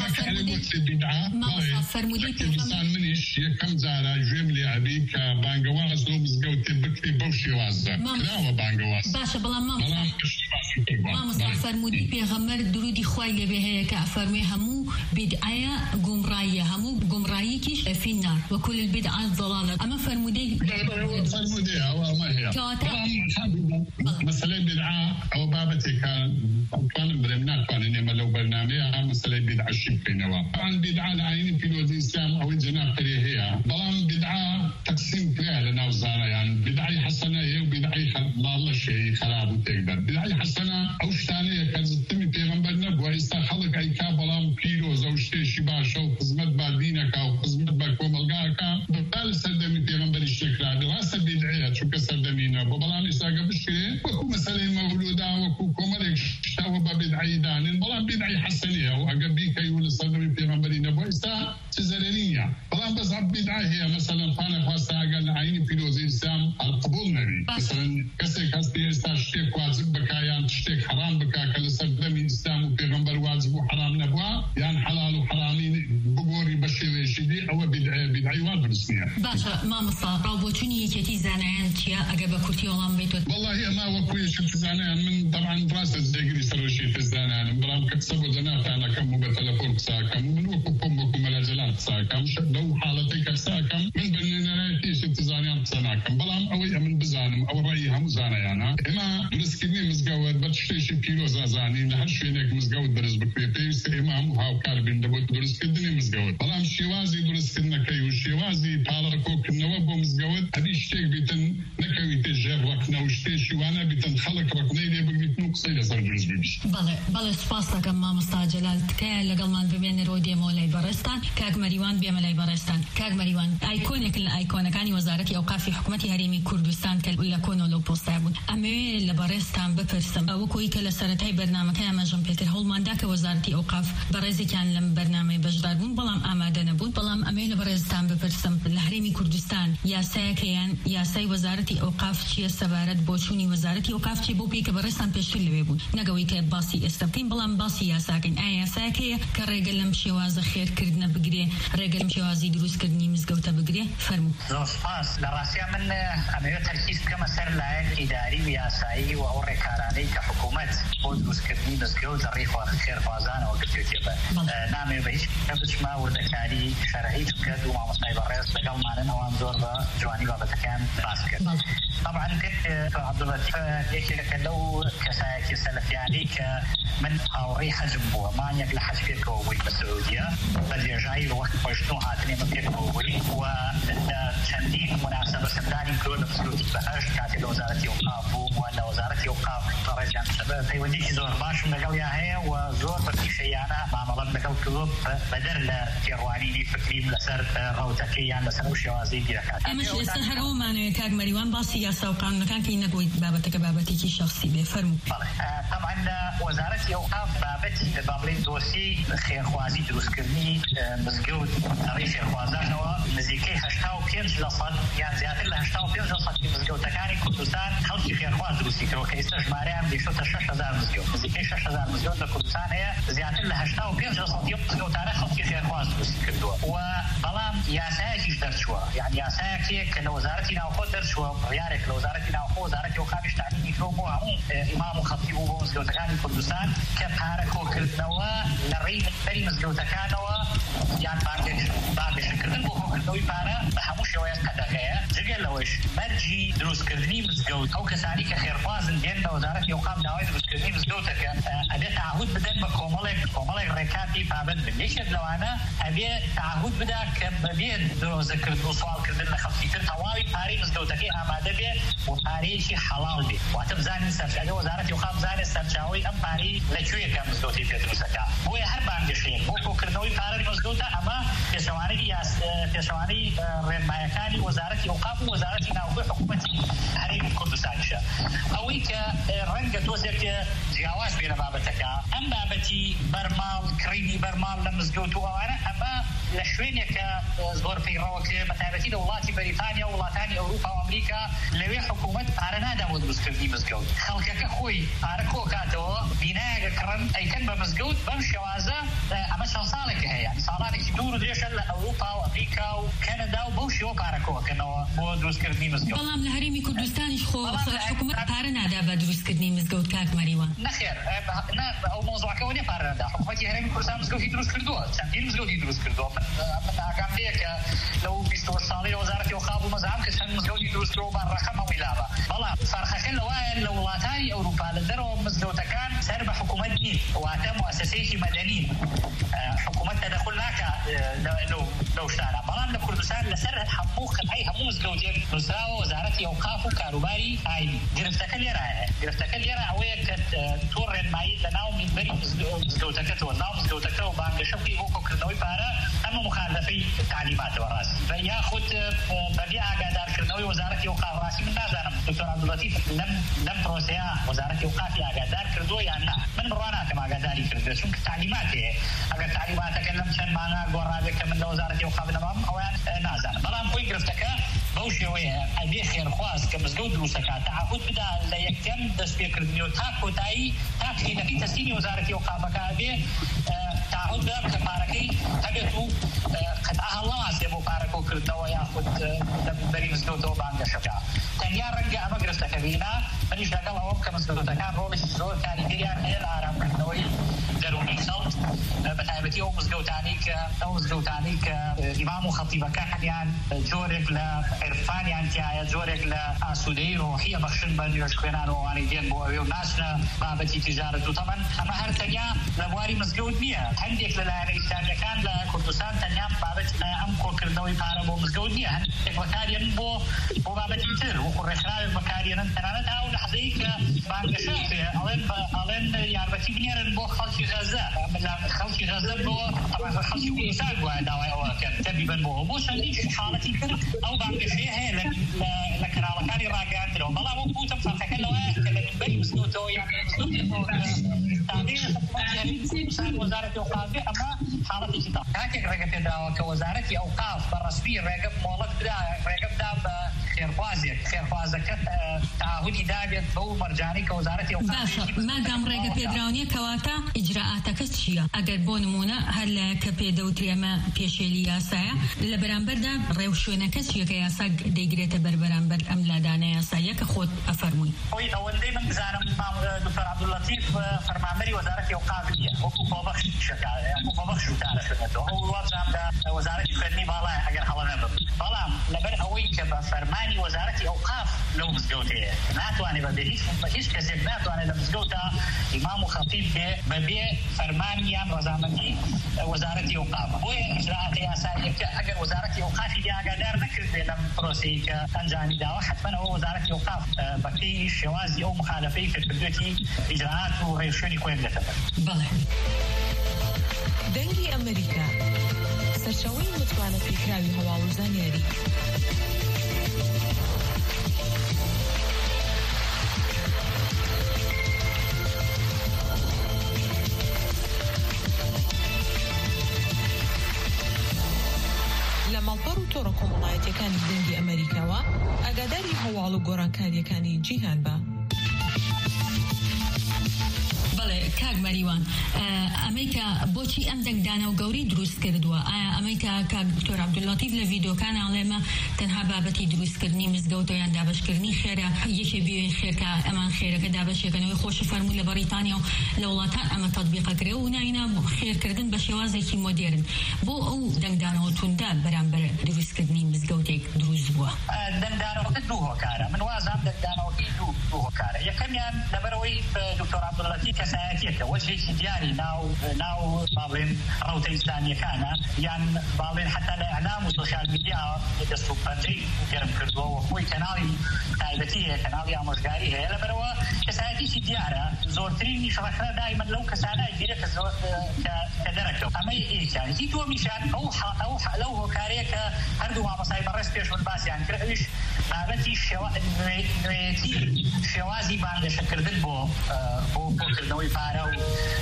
كردستان منیش یەکەم جارە گوێم لێ ئەبی کە بانگەواز لەو مزگەوتێ بکری بەو شێوازە کراوە بانگەواز باشە بەڵام مامۆستا فەرموودی پێغەمبەر درودی خوای لێبێ هەیە کە ئەفەرمێ هەموو بدعەیە گومڕاییە هەموو گومڕاییکیش فی النار وكل البدعة ضلالة أما فرمودي أما هي مثلا بدعة أو بابتي كان برمنا كان إنما لو برنامجها مثلا بدعة شبه نوا طبعا بدعة العين في الوزي الإسلام أو الجناح هي بلان بدعة تقسيم كلها لنا وزارة يعني بدعة حسنة هي وبدعة الله شيء خراب وتقدر بدعة حسنة أو شتانية كانت تمي بيغمبر نبوة يستخلق أي كابلام كيلوز أو شتي شباشة وخزمت بعدينك أو خزمت بكوملقاك بطال سردمي بيغمبر الشكرا دراسة بدعية شو كسردمينا ببلان إساقة بشكري وكو مسألة مولودة وكو كومرك شتاوة بدعي دانين بلان بدعي حسنية وأقبيك يقول سردمي بيغمبري نبوة إسا تزرينية بلان بس بدعي هي مثلا فانا خواستا أقل عيني في الوزي الإسلام القبول نبي مثلا كسيك هستي إستا شتيك واجب بكا يعني تشتيك حرام بكا كالسردمي الإسلام وبيغمبر واجب وحرام نبوة يعني حلال وحرامين بقوري بشيوي شدي أو بدعي وادرسنية باشا ما مصاب روبوتوني يكتي زانان تيا أقبا كورتي ولام بيتو والله ما وكوية شفت زانان من طبعا دراسة زيقري سروشي في الزانان برام كتسبو زنات أنا كم بتلفون ساكم ومن وكم بكم ملاجلات ساكم لو حالتك ساكم من بننا شفت زانان سناكم برام أوي من بزانم أو رأيها مزانا يعني إما درسكني مزجود بتشتري كيلو زانين لهر شوينك مزجود درس بكريبيس إما هاو كاربين دبوت درسكني مزجود برام شوازي درسكنا كيو شوازي باركو كنوابو مزجود هذه شيء بيتن نكوي تجار ركنا وشتي شوانا بيتن خلق ركنا اللي بقيت نقصي لصار درس بيش بله سپاسا كما مستعجلات كا لقلمان ببين رودي مولاي برستان كاك مريوان بيملاي برستان كاك مريوان ايكونك اني وزارة اوقاف حكومة هرمي كردستان كلا كونو لو بوستابون امي لبرستان بفرسم وكوي كلا سرتاي برنامج يا مجم بيتر هولمان داك وزارة اوقاف برزي كان لم برنامج بجداربون بلام اماده نبود بلام امي لبرستان بفرسم لهرمي كردستان يا ساكيان يا ساي وزارة اوقاف شي سبارت بوشوني وزارة اوقاف شي بو بيك برستان بيشل لبيبون نقوي كباسي استبتين بلام باسي يا ساكن ايا ساكي كرجل مشواز خير كردنا بقري رجل مشوازي دروس كردني مزقوته بقري فرمو زوسپاس لراسيا من اميو تركيز كما سر لاين اداري وياسايي واوريكاراني كحكومه دروس كردني مزقوت الريخ وخير فازان وقتيبه نامي بهش كبش ما وردكاري شرعي كد وما مصايب الرئيس لقل معنا وان زور جواني بابتكان باسكت طبعا كنت عبد اللطيف يكي لو كساكي سلفياني من هاوڕێی حەزم بووە مانیەک لە حەز پێکەوە بووی بە سعودیە بە درێژایی وەخت خۆشتنەوە هاتنێ من پێکەوە بووی و لە چەندین مناسبە سەردانیم کردو لە مزگەوتی بەهەشت کاتێک لە وەزارەتی ئەوقاف بووم و لە وەزارەتی ئەوقاف ڕێژیان پەیوەندیی زۆر باشم لەگەڵیان هەیە و زۆر بەپیشەیانە مامەڵەت لەگەڵ کردو بەدەر لە تێڕوانینی فکریم لەسەر ڕەوتەکەی یان لەسەر ئەو شێوازەی بیرەکات. ئێمەش ئێستا هەر ئەومانەوەی کاک مەریوان باسی یاسا و قانونەکان کە نەگویت بابەتەکە بابەتێکی شەخسی بێ فەرموو. طبعا لە وەزارەتی ئەوقاف بابەتی با بڵێن دۆسی خێرخوازی دروستکردنی مزگەوت ڕێی خێرخوازانەوە نزیکەی 85% یان زیاتر لە 85% مزگەوتەکانی کوردستان خەڵکی خێرخواز دروستی کردەوە کە ئێستا ژمارەیان دێشۆتە 6000 مزگەوت نزیکەی 6000 مزگەوت لە کوردستان هەیە زیاتر لە 85% مزگەوتانە خەڵکی خێرخواز دروستی کردووە و بەڵام یاسایەکیش دەرچووە یعنی یاسایەکێک کە لە وەزارەتی ناوخۆ دەرچووە بڕیارێک لە وەزارەتی ناوخۆ وەزارەتی ئەوقافیش تعیینی کردووە بۆ هەموو ئیمام و خەتیب و بۆ مزگەوتەکانی کوردستان کە پارەکۆکردنەوە لە ڕێی بەری مزگەوتەکانەوە یان باگەشتکردن بۆ کۆکردنەوەی پارە بە هەموو شێوەیەک قەدەغەیە جگە لەوەش مەرجی دروستکردنی مزگەوت ئەو کەسانی کە خێرخوازن دێن لە وەزارەتی ئەوقاف داوای دروستکردنی مزگەوتەکە ئەبێ تعهود بدەن بە کۆمەڵێک ڕێکاتی پابند بن یەکێک لەوانە ئەبێ تعهود بدا کە بەبێ درۆزەکردن و سوالکردن لە خەڵکی تر تەواوی پارەی مزگەوتەکەی ئامادە بێ و پارەیەکی حەڵاڵ بێ واتە بزانین سەرچاوی وەزارەتی ئەوقاف بزانێت سەرچاوی ئەم پارەی لەکوێیەکە مزگەوتی پێ دروستەکە بۆیە هەر بانگەشەیەک بۆ کۆکردنەوەی پارەی مزگەوتە ئەمە پێشەوانەی ڕێنمایەکانی وەزارەتی ئەوقاف و وەزارەتی ناوخۆی حکوومەتی هەرێمی کوردستانیشە ئەوەی کە ڕەنگە تۆزێک جیاواز بێ لە بابەتەکە ئەم بابەتی بەرماڵ کڕینی بەرماڵ لە مزگەوت و ئەوانە ئەمە لە شوێنێکە زۆر پەیڕەوە کرێ بەتایبەتی لە وڵاتی بەریتانیا و وڵاتانی ئەوروپا و ئەمریکا لەوێ حکوومەت پارە نادا بۆ دروستکردنی مزگەوت خەڵکەکە خۆی پارە کۆکاتەوە بینایەکە کڕن ئەیکەن بە مزگەوت بەم شێوازە ئەمە چەند ساڵێکە هەیە ساڵانێکی دوور و درێژە لە ئەوروپا و ئەمریکا و کەنەدا و بەو شێوە پارە کۆکردنەوە بۆ دروستکردنی مزگەوت بەڵام لە هەرێمی کوردستانیش خۆ حکوومەت پارە نادا بە دروستکردنی مزگەوت کاک مەریوان نەخێر ئەو مۆزوعەکەەوە نێ پارە نادا حکوومەتی هەرێمی کوردستان مزگەوتی دروست کردووە چەندین مزگەوتی دروست کردووە من ئاگام لێیە کە لەو 20 ساڵی وەزارەتی ئەوقاف و مەزاحم کە چەند مزگەوتی دروست کردووە بە ڕەقەم هەمووی لابە بەڵام فەرقەکە لەوایە لە وڵاتانی ئەوروپا لە دەرەوە مزگەوتەکان سەر بە حکوومەت نین واتە موسسەیەکی مەدەنین حکوومەت تەدەخل ناکات لەو شتانە بەڵام لە کوردستان لەسەر هەموو قەتعی هەموو مزگەوتێک نووسراوە وەزارەتی ئەوقاف و کاروباری ئاینی گرفتەکە لێرە ئەوەیە کە تۆ ڕێنمایی لە ناو مینبەری مزگەوتەکەتەوە ناو مزگەوتەکەەوە بانگەشە بکەی بۆ کۆکردنەوەی پارە ئەمە مخالفەی تعلیماتەوە ڕاست بە یاخود بەبێ ئاگادارکردنەوەی وەزارەتی ئەوقاف ڕاستی من نازانم دکتۆر عەبدولەتیف لەم پرۆسەیە وەزارەتی ئەوقافی ئاگادار کردووە یان نا من بڕوا ناکەم ئاگاداری کردووە چونکە تعلیمات هەیە ئەگەر تعلیماتەکە لەم چەند مانگە گۆڕابێت کە من لە وەزارەتی ئەوقاف نەمام ئەویان نازانم بەڵام خۆی گرفتەکە بەو شێوەیە ئەبێ خێرخواز کە مزگەوت دروستەکات تعهود بدا لە یەکەم دەستپێکردنی و تا کۆتایی تا خینەکەی تەسلیمی وەزارەتی ئەوقافەکە ئەبێ تعهود بدا کە پارەکەی هەبێت و قەتعا هەڵنەواسێ بۆ پارەکۆکردنەوە یاخود لە بەری مزگەوتەوە بانگەشەکە تەنیا ڕەنگە ئەمە گرفتەکە بینە منیش لەگەڵ ئەوەم کە مزگەوتەکان ڕۆڵێکی زۆر کاریگەریان هەیە لە ئارامکردنەوەی دەرونی خەڵک بەتایبەتی ئەو مزگەوتانی کە ئیمام و خەتیبەکانیان جۆرێک لە عرفانیان تایە جۆرێک لە ئاسوودەی ڕۆحیە بەخشن بە نوێژ خوێنان و ئەوانەی دێن بۆ ئەوێ و ناچنە بابەتی تیجارەت و تەمەن ئەمە هەر تەنیا لە بواری مزگەوت نییە هەندێک لە لایەنە ئیسلامیەکان لە کوردستان تەنیا بابەت ئەم کۆکردنەوەی پارە بۆ مزگەوت نییە هەندێک بەکارێن بۆ بابەتی تر وەکو ڕێکخراوێک بەکارێنن تەنانەت هاو لەحەزەیە کە بانگەشە ئەڵێن یارمەتی بنێرن بۆ خەڵکی غەزە خەڵکی غەزە بۆ خەڵکی کوردستان گوایە داوای ئەوە کە تەبیبن بۆ چەندین حاڵەتی تر ئەو بانگەشەیە هەیە لە کەناڵەکانی ڕاگەاندرەوە بەڵام وەک گوتم فەرقەکە لەوەیە کە لە مینبەری مزگەوتەوە یان وەزارەتی ئەوقاف ئەمە حاڵەتێکی تا کاتێک ڕێگە پێدراوە کە وەزارەتی ئەوقاف بەڕەسمی ڕێگە مۆڵەت ڕێگە بدا بە خێرخوازەکە تعهودی دابێت بەو مەرجانەی کە وەزارەتی ئەوقاف مادام ڕێگە پێدراونیە کەواتە ئیجراعاتەکە چییە ئەگەر بۆ نمونە هەر لە کە پێدەوترێمە پێشێلی یاسایە لە بەرامبەردا ڕێو شوێنەکە چییە کە یاسا دەیگرێتە بەربەرامبەر ئەم لادانە یاساییە کە خۆت ئەفەرمووی خۆی ئەوەندەی من بزانم دکتۆر عەبدولەتیف فەرمانبەری وەزارەتی ئەوقاف نییە وەکو خۆبەخش وتارە شوێنێتەوە ئەو وابزاندا وەزارەتی خوێندنی باڵایە ئەگەر هەڵە نەبم بەڵام لەبەر ئەوەی کە بە فەرمانی وزارة أوقاف لو مزجوتة ناتواني بهيش كسب ناتواني لمزجوتة إمام وخطيب ببيع فرمانيان رزامتي وزارة أوقاف وإجراءات ياسائية أجر وزارة أوقاف دي أقدر نكرد لم بروسيك أنجاني دا حتما هو وزارة أوقاف بقي شوازي أو مخالفي في البدوتي إجراءات وريشوني كوين لتبر بله دەنگی ئەمریکا سەرچاوەی متوانە پێکراوی هەواڵ و زانیاری لە ماڵپەڕ و تۆڕە کۆمەڵایەتیەکانی دەنگی ئەمریکاوە ئاگاداری هەواڵ و گۆڕانکاریەکانی جیهان بە. کاک مەریوان ئەمریکا بۆچی ئەم دەنگدانە و گەوری دروست کردووە؟ ئایا ئەمریکا کاک دکتۆر عەبدولەتیف لە ڤیدۆکان ئاڵێمە تەنها بابەتی دروستکردنی مزگەوت یان دابەشکردنی خێرە یەکێ بێن خێرکە ئەمان خێرەکە دابەشێکەکەنەوەی خۆش فەرموو لە بەریتانیا و لە وڵاتان ئەمە تەطبیقەکرێ و ناینە خێرکردن بە شێوازێکی مۆدێرن بۆ ئەو دەنگدانەوە توندە بەرامبەر دروستکردنی مزگەوتێک دروست بووە. دەنگدانەوەکە دوو هۆکارە من وازام دەنگدانەوەکەی دوو هۆکارە یەکەمیان لەبەرەوەی دکتۆر عەبدولەتیف کەسایەتیەکە وجهێکی دیاری ناو باڵێن ڕەوتە ئیسلامیەکانە یان باڵێن حتا لە ئەعلام و سۆشیال میدیا دەست و پەنجەی گەرم کردووە و خۆی کەناڵی تایبەتی هەیە کەناڵی ئامۆژگاری هەیە لەبەرەوە کەسایەتیی دیارە زۆرترینیش ڕەخنە دایمەن لەو کەسانای دیرە کە کە دەرەکەوت ئەمەی ئیجانتی دووەمیشان لەو هۆکارەیە کە هەردوو مامۆستای بەڕێز پێش من باسییان کرد ئەویش بابەتی نوێیەتی شێوازی بانگەشەکردن بۆ کردنەوەی پارە و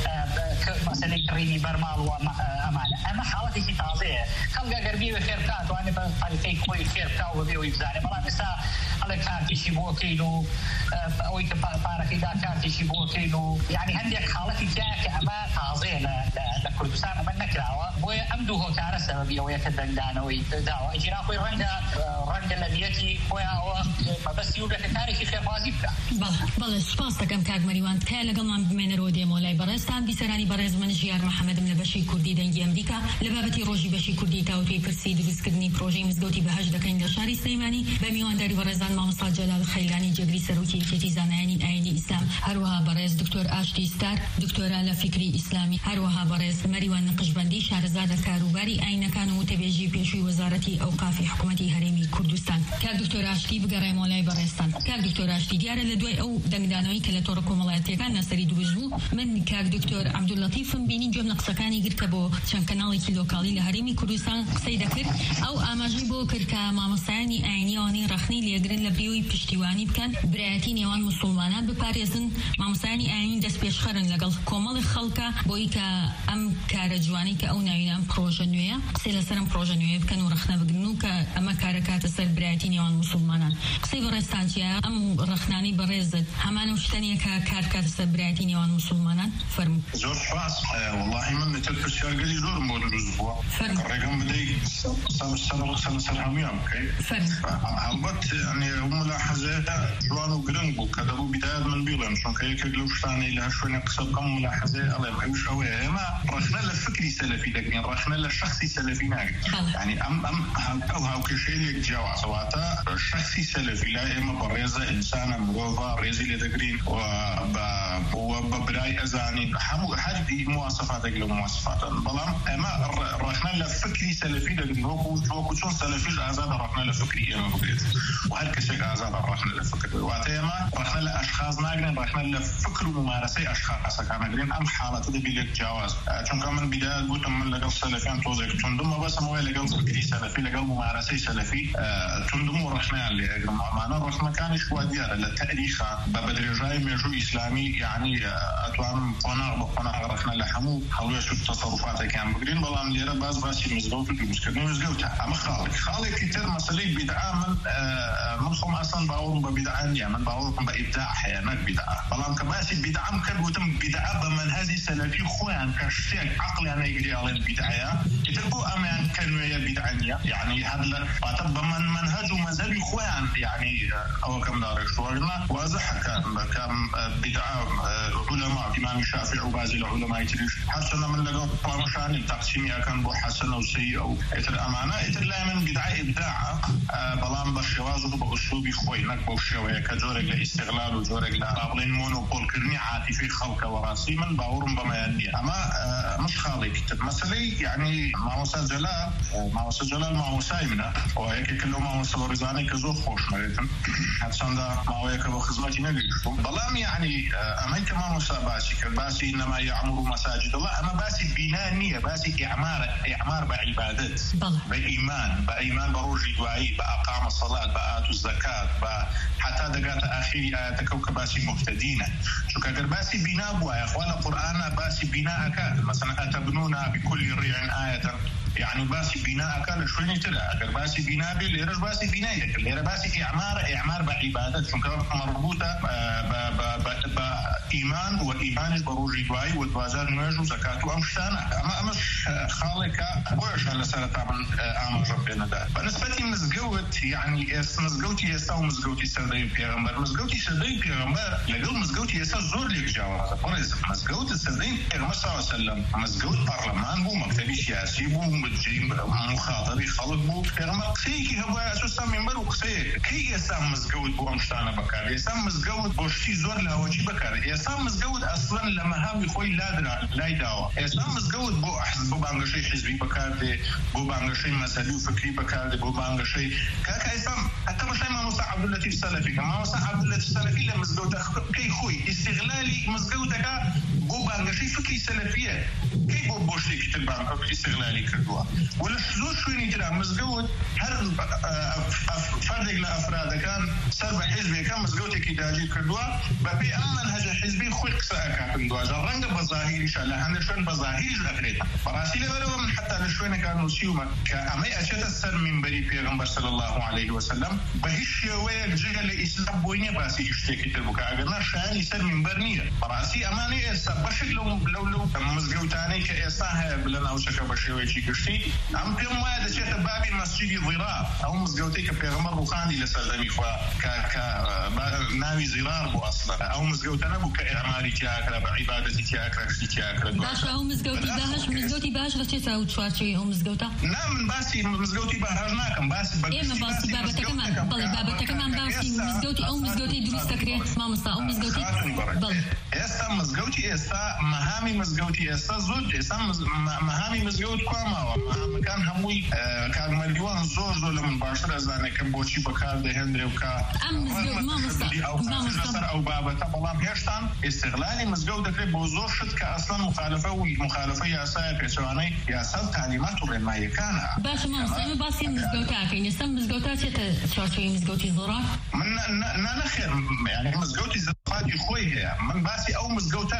مەسەلەی کڕینی بەرماڵ و ئەمانە ئەمە حاڵەتێکی تازەیە خەڵکە گەربی بە خێر بکات توانێت بە پەرەکەی خۆی خێر بکات و بەبێ ئەوی بزانێت بەڵام ئێستا هەڵێ کارتێکی بۆکەین و ئەوەی کە پارەکەیدا کارتێکی بۆکەین و یعنی هەندێک حاڵەتی تایە کە ئەمە تازەیە لە کوردستان ئەمە نەکراوە بۆیە ئەم دوو هۆکارە سەبەبی ئەوەیە کە دەنگدانەوەی داوە ئیجرا خۆی ڕەنگە لە نیەتی خۆیانەوە مەبەستی و بێتە کارێکی خێرخوازی بکات. بەڵێ سوپاس دەکەم کاک مەریوان تکایە لەگەڵمان بمێنەرەوە دێمەوە لای بەڕێستان بیسەرانی بەڕێز من ژیار محەممەدم لە بەشی کوردی دەنگی ئەمریکا لە بابەتی ڕۆژی بەشی کوردی تاوتوی پرسی دروستکردنی پرۆژەی مزگەوتی بەهەش دەکەین لە شاری سلەیمانی بە میوانداری بەڕێزان مامۆستا جەلال خەیلانی جێگری سەرۆکی یەکێتی زانایانی ئاینی ئیسلام هەروەها بەڕێز دکتۆر ئاشتی ستار دکتۆرا لە فیکری ئیسلامی هەروەها بەڕێز مەریوان نەقشبەندی شارەزادە کاروباری ئاینەکان و وتەبێژی پێشووی وەزارەتی ئەوقافی حکوومەتی هەرێمی کوردستان. کاک دکتۆر ئاشتی بگەڕێمەوە لای بەڕێستان. کاک دکتۆر ئاشتی دیارە لە دوای ئەو دەنگدانەوەی کە لە تۆڕە کۆمەڵایەتیەکان نەسەری دروست بوو من کاک دکتۆر عەبدولەتیفم بینی گوێم لە قسەکانی گرتە بۆ چەند کەناڵێکی لۆکاڵی لە هەرێمی کوردستان قسەی دەکرد ئەو ئاماژەی بۆ کرد کە مامۆستایانی ئاینیەوانی ڕەخنەی لێگرن لە بریەوەی پشتیوانی بکەن برایەتی نێوان موسڵمانان بپارێزن مامۆستایانی ئاینی دەست پێشخەرن لەگەڵ کۆمەڵی خەڵکە بۆی کە ئەم کارە جوانەی کە ئەو ناوینە پرۆژە نوێیە قسەی لەسەر ئەم پرۆژە نوێ بکەن و ڕەخنە بگرن و کە ئەمە کارە کاتە سەر برایەتی نێوان موسڵمانان. قسەی بەڕێستان چیە؟ ئەم ڕەخنانەی بەڕێزت هەمانە شتەنیە کە کار کاتە سەر برایەتی نێوان موسڵمانان فەرموو. زۆر سپاس والله من لەتر پرسیارگەری زۆرم بۆ دروست بووە ڕێگەم بدەی سەر هەمویان بکەیت. هەڵبەت ئەو ملاحەزەیە جوان و گرنگ بوو کە دەبوو بیدایەت من بیڵێم چونکە یەکێک لەو شتانەی لە شوێنە قسە بکەم ملاحەزەیە ئەڵێم ئەوش ئەوەیە ئێمە ڕەخنە لە فکری سەلەفی دەگرین ڕەخنە لە شەخسی سەلەفی ناگرین یعنی ئەم ئەو هاوکێشەیەک جیاوازە واتە شەخسی سەلەفی لای ئێمە بەڕێزە ئینسانە مرۆڤە ڕێزی لێ دەگرین و بە برای ئەزانین هەموو هەر مواصفاتێک لە مواصفاتن بەڵام ئێمە ڕەخنە لە فکری سەلەفی دەگرین وەکو چۆن سەلەفیش ئازادە ڕەخنە لە فکری ئێمە بگرێت و هەر کەسێک ئازادە ڕەخنە لە فکر واتە ئێمە ڕەخنە لە ئەشخاص ناگرین ڕەخنە لە فکر و ممارەسەی ئەشخاصەکان ناگرین ئەم حاڵەتە دەبی لێک جیاواز چونکە من بیدایەت گوتم من لەگەڵ سەلەفیان تۆزێک توندم مەبەستم وایە لەگەڵ فکری سەلەفی لەگەڵ ممارەسەی سەلەفی توندم و ڕەخنەیان لێ ئەگرم ئەمانە ڕەخنەکانیش وا دیارە لە تەریخا بە بدرێژای مێژوو ئیسلامی یعنی ئەتوانم قۆناغ بە قۆناغ ڕەخنە لە هەموو هەڵوێش و تەسەڕوفاتێکیان بگرین بەڵام لێرە باسی مزگەوت و دروستکردنی مزگەوتە ئەمە خاڵێکی تر مەسەلەی بیدعا من خۆم ئەسڵەن باوەڕم بە بیدعا نییە من باوەڕم بە ئیبداع هەیە نە هناك بدعة بلام كباسي بدعة مكبوتم بدعة بمنهج سلفي خوان كشتيك عقل أنا يجري على البدعة يتبقوا أمان كانوا بدعانية يعني هذا بعتبر من منهج ومذهب خوان يعني أو كم دارك شو قلنا واضح كم بدعة علماء إمام الشافعي وبعض العلماء يتريش حسنا من لقوا مشان التقسيم كان بو حسن أو سيء أو إتر أمانة إتر لا من بدعة إبداع بلام بشواز وبأسلوب خوي نكبو شوية كجورك لاستغلال وجورك لرابلين مونوبول كرني عاطفي خلق وراسي من باورم بميانية أما مش خالق مسألة يعني ما وصل جلال ما وسايمنا وهيك كله ما وصل رزاني كزوخ خوش مريتم حسن دا ما وياك بخدمتي نبيشتم بلام يعني أميك ما مساباسي كالباسي إنما يعمر مساجد الله أما باسي بنانية باسي إعمار بعبادات بإيمان بروج دعائي بأقام الصلاة بآتوا الزكاة حتى دقات آخري آياتك باسي مهتدين شو كاقر باسي بناء بوا يا أخوان القرآن باسي بناء كان مثلا أتبنون بكل ريع آية يعني باسي بناء كان شويني ترى أقر باسي بناء بالليرج باسي بناء الليرة باسي إعمار بعبادات شو كان مربوطة بإيمان وإيمان بروج دعائي وتوازن نواج وزكاة وأمشتانا أما مش خالقة وش على سنة طبعا آمر ربنا ده بالنسبة مزجوت يعني مزجوتي يستو مزجوتي سردي بيغمبر مزجوتي سردي بيغمبر لقل مزجوتي يسا زور لك جواز برز مزجوت السردي بيغمبر صلى الله عليه وسلم مزجوت برلمان بو مكتبي سياسي بو مجرم مخاطبي خلق بو بيغمبر قسيكي هو أسوسا منبر وقسيك كي يسا مزجوت بو أمشتانا بكار يسا مزجوت بوشتي زور لهوجي بكار يسا مزجوت أصلا لما هاوي خوي لا يداوى يسا مزجوت بو أحزب بو بانغشي حزبي بكار دي بو بانغشي مسالي وفكري بكار دي بو بانغشي كاكا يسا حتى مش ما موسى عبد اللطيف السلفي كما موسى عبد اللطيف السلفي لما مزجوت كي خوي استغلالي مزجوتك بو بانغشي فكري سلفية كي بو بوشتي كتب بانغشي استغلالي كردوا ولا شزور شويني ترى مزجوت هر فردق لأفراد كان سرب حزبي كان مزجوتك داجي كردوا ببي أمن هجا حزبي خوي قساء كردوا جرنج بظاهيري شالا هنشون بظاهيري جاكريت فراسي لبلو من حتى نشوين كانوا سيوما كأمي أشد السر من بري بيغمبر صلى الله عليه وسلم بهش ويا الجهة الإسلام بوينة باسي يشتكي تلبك أقلنا شان يسر من برنية فراسي أماني إسا بشك لو مزجوتاني كإساها بلنا وشكا بشيوي كشتي أم بيوم ما يدشيت بابي مسجد ضرار أو مزجوتي كبيغمبر بخاندي لسردمي خوا ناوي زرار بو أصلا أو مزجوتنا بو كإعماري تياكرا بعبادتي تياكرا كشتي تياكرا باشا أو مزجوتي باهش رشي ساوت شواتشي أو مزجوتا نعم باسي مزجوتي باهرناكم باسي باسي بابتا كمان بلي بابتا كمان باسي مزجوتي أو مزجوتي دروس تكريت ما مصا أو مزجوتي بلي استا مزجوتي استا مهامي مزجوتي استا زوج استا مهامي مزجوت كواما كان هموي كان مليون زوج من باشر ازاني كبوشي بكار ده هندري وكا ما مصا او بابتا بلام هشتان استغلالي مزجوت دكري بوزور شد كأصلا مخالفة ياسايا بيسواني ياسال تعليمات ورما يكانا باش ما مصا باسي مزجوتاك يعني سم مزجوتات شوي مزجوتي ضرار من نخير يعني مزجوتي زفاتي خوي هي من باسي او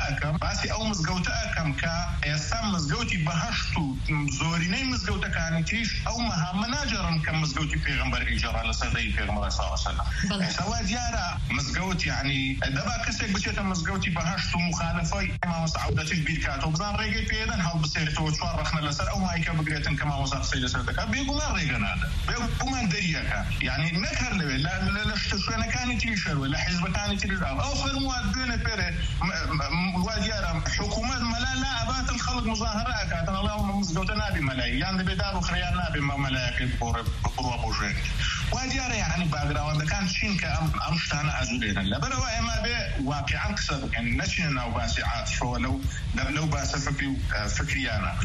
مزجوتاكم كا يسام مزجوتي بهشتو زوريني مزجوتاكاني تيش او مناجرم كم مزجوتي بيغمبر إجارة لسدي بيغمبر صلى الله عليه وسلم سوا ديارة مزجوتي يعني دبا كسيك بسيطة مزجوتي بهشتو مخالفة ما مصعودة البيركات وبزان ريقي بيدن هل بسيرتو وشوار رخنا لسر او مايكا بقريتن كما مصعب سيدة سردكا بيقومان ريقان هذا بيقومان دريكا يعني نكهر لوي لا شتشوينة كاني تيشر ولا حزب كاني تيشر او خير موادين بيري واديارة حكومات ملا أبات الخلق مظاهرات كاتنا اللهم مزجوتنا بملايين يعني بدار وخريانا بملايين بقروة بوجين واديارة يعني باقراوان كان شين كأمشتانا أزولينا لبروا إما بي واقعا كسب يعني نشينا وباسي عاطفة ولو باسي فكريانا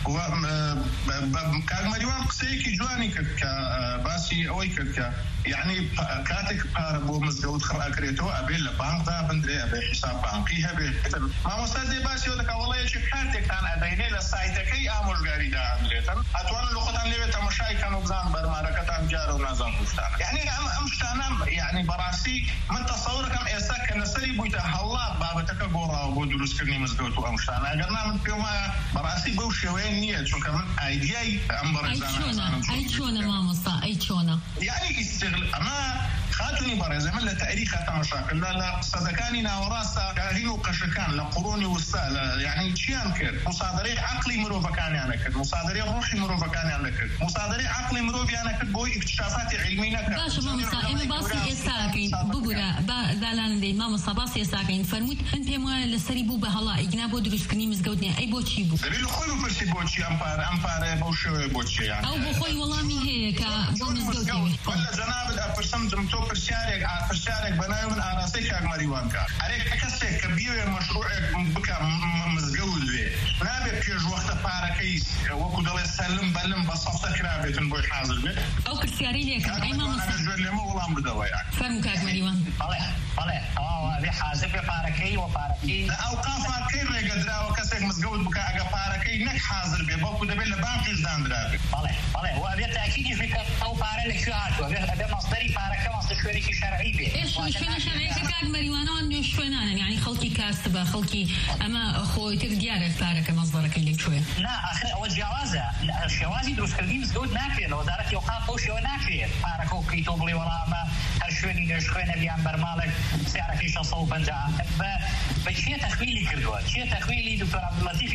كان مليون قسيكي جواني كباسي أوي يعني كاتك باربو مزجوت خرا كريتو أبي لبانك دا بندري أبي حساب بانكي هبي ما مستدي باسي ولك والله يشي كاتك كان أديني لسايتكي آموش غاري دا عمليتا أتوانا لقطان ليبتا مشاي كانوا بزان برماركتان جارو نازان فستانا يعني أمشتانا يعني براسي من تصوركم إيساك نسري بويتا هلا بابتك قورا وبودروس كرني مزجوت وأمشتانا قلنا من بيوما براسي بوشي وين نية شو كمان أيدياي أمبر أي شونا ما مصا أي شونا يعني أما خاتوني بارزة من لتاريخ مشاكل لا صدقاني ناوراسا كاهينو قشكان لقروني وستا يعني شيان كد مصادرة عقلي مروفا كان يعني كد مصادرة روحي مروفا كان يعني كد مصادرة عقلي مروفا يعني كد بوي اكتشافات علمية كد باش ما مصائب باصي إساكين بقولة دالان دي ما مصاباصي إساكين فرموت أنت ما لسريبو بهلا إجنابو دروس كني مزجودني أي بوتشي بو دليل خوي بفرسي بوتشي أمبار بوشة بوتشي يعني أو بخوي والله مين هيك بمزجودني ولا جناب الأفرسم دمتو فرشارك بنايو من أراسيك أجمريوانك عليك كسر كبير مشروع بك مزجود به نابي في وقت باركيس وكل الله سلم بلم بصفة كرابة تنبوي حاضر به أو كسياري ليك أي ما مصاب أنا جل ما والله بدوا يعني فرمك أجمريوان طلع هذه حازب باركي وباركي أوقاف كير رجدرا وكسر مزجود بك أجا باركي نك حاضر به بوكو دبل بانكش داندرا طلع وهذا تأكيد في أو بارك شو هاتوا هذا مصدري بارك مصدر شريك شرعي به إيش شرعي كأجمريوان أنا شوينا يعني خلقي كاستبا خلقي أما أخوي تقديارك بارك مصدرك اللي شوي لا آخر والجوازة الشوازي دروس كردين مزجود ناكل وزارة الأوقاف وشو ناكل باركوا كيتو بلي ولا ما هالشويني لشوينا اللي عم برمالك سعره في شخص وبنجا بشيء تخويلي كردوا شيء تخويلي دكتور عبد اللطيف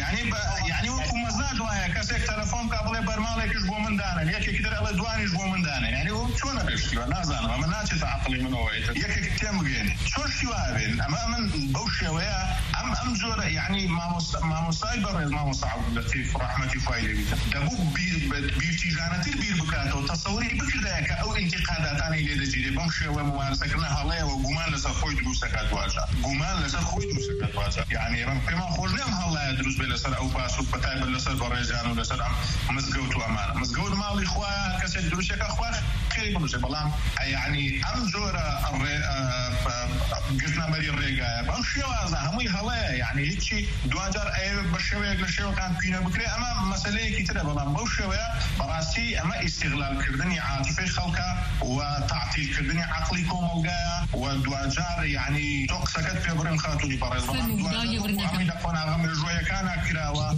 يعني وكم مزاج ويا كاسك تلفون قبل برمالك يجبو من دانا ياك كده الله دواني يجبو من دانا يعني هو شو انا بشتي انا زعما ما ناتي تعقلي من هو ياك كتيم جين شو شوابين اما من بوشي ويا ام زور يعني ما مصايبر ما مصعب اللطيف رحمتي فايله دبو بيتيجانه البير بكاتو تصوري بكذاك او انتقادات انا اللي دجي بمشي وممارسه كنا هلايا وجمال لسخوي دروسك اتواجه جمال لسخوي دروسك اتواجه يعني ما خرجنا هلايا دروس بلسر او باسو بتاع بلسر بريزان ولسر مسجود وامانه مسجود مالي اخويا كسر دروسك اخويا خير بلوش بلام يعني ام زوره قلنا مري الرجاء بمشي وازا همي هلايا يعني هيك دواجر اي بشوي لشيو كان فينا بكري اما مساله كتير بلام بوشي براسي اما استغلال كردني عاطفي خلقه وتعطيل كردني عقلي كومولجا ودواجر يعني توكسكت في برم خاتوني برز عمي لقونا غمر جوية كان كراوة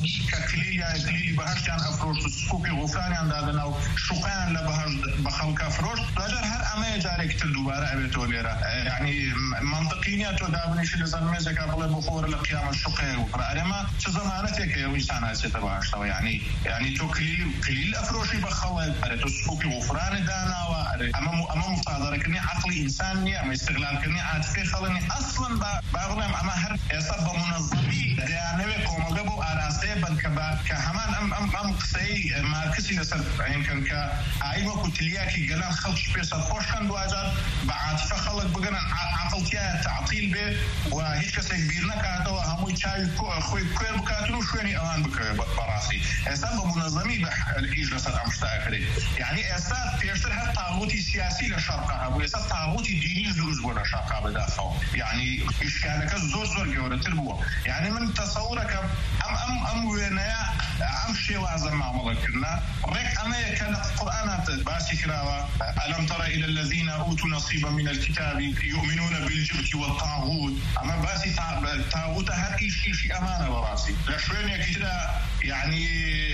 ككليل بهاش كان أفروش سكوكي غفراني عند هذا نو شقان لبهاش بخلق أفروش دواجر هر أما يجاري كتر دوباره أبيتو ليرا يعني منطقيني أتو دابنيش لزنميزة قبل بخور لقيام الشقير وفرا أما شزمانتك ويسانا ستبهاش يعني تو كليل أفروشي بخلق أريتو سكوكي غفراني دانا أما مصادرة كني عقلي إنساني أما استغلال كني عاطفي خلني أصلا بأغلب أما هر يصب منظمي ديانوي كومجبو أراسي بنكبا كهمان أم قصي ماركسي لسر يمكن كأيوة كتلياكي جلان خلق شبيسة خوش كان دواجر بعاطفة خلق بقنا عقلتيا تعطيل به وهيش كسي كبيرنا كهدو هموي شاي خوي كوير بكاتلو شويني أمان براسي يصب منظمي بحرقيش لسر أمشتاكري يعني أساد بيشتر هر طاغوتي سياسي لشرقها ويساد طاغوتي ديني زروز ولا شرقها بدافعه يعني إشكالك زور جورة تربوه يعني من تصورك أم وينايا أم شيء وعزم معمولك كنا ريك أما كان القرآن باسي كراوة ألم ترى إلى الذين أوتوا نصيبا من الكتاب يؤمنون بالجبت والطاغوت أما باسي طاغوت هر إيش أمانة براسي لشوين يكتلا يعني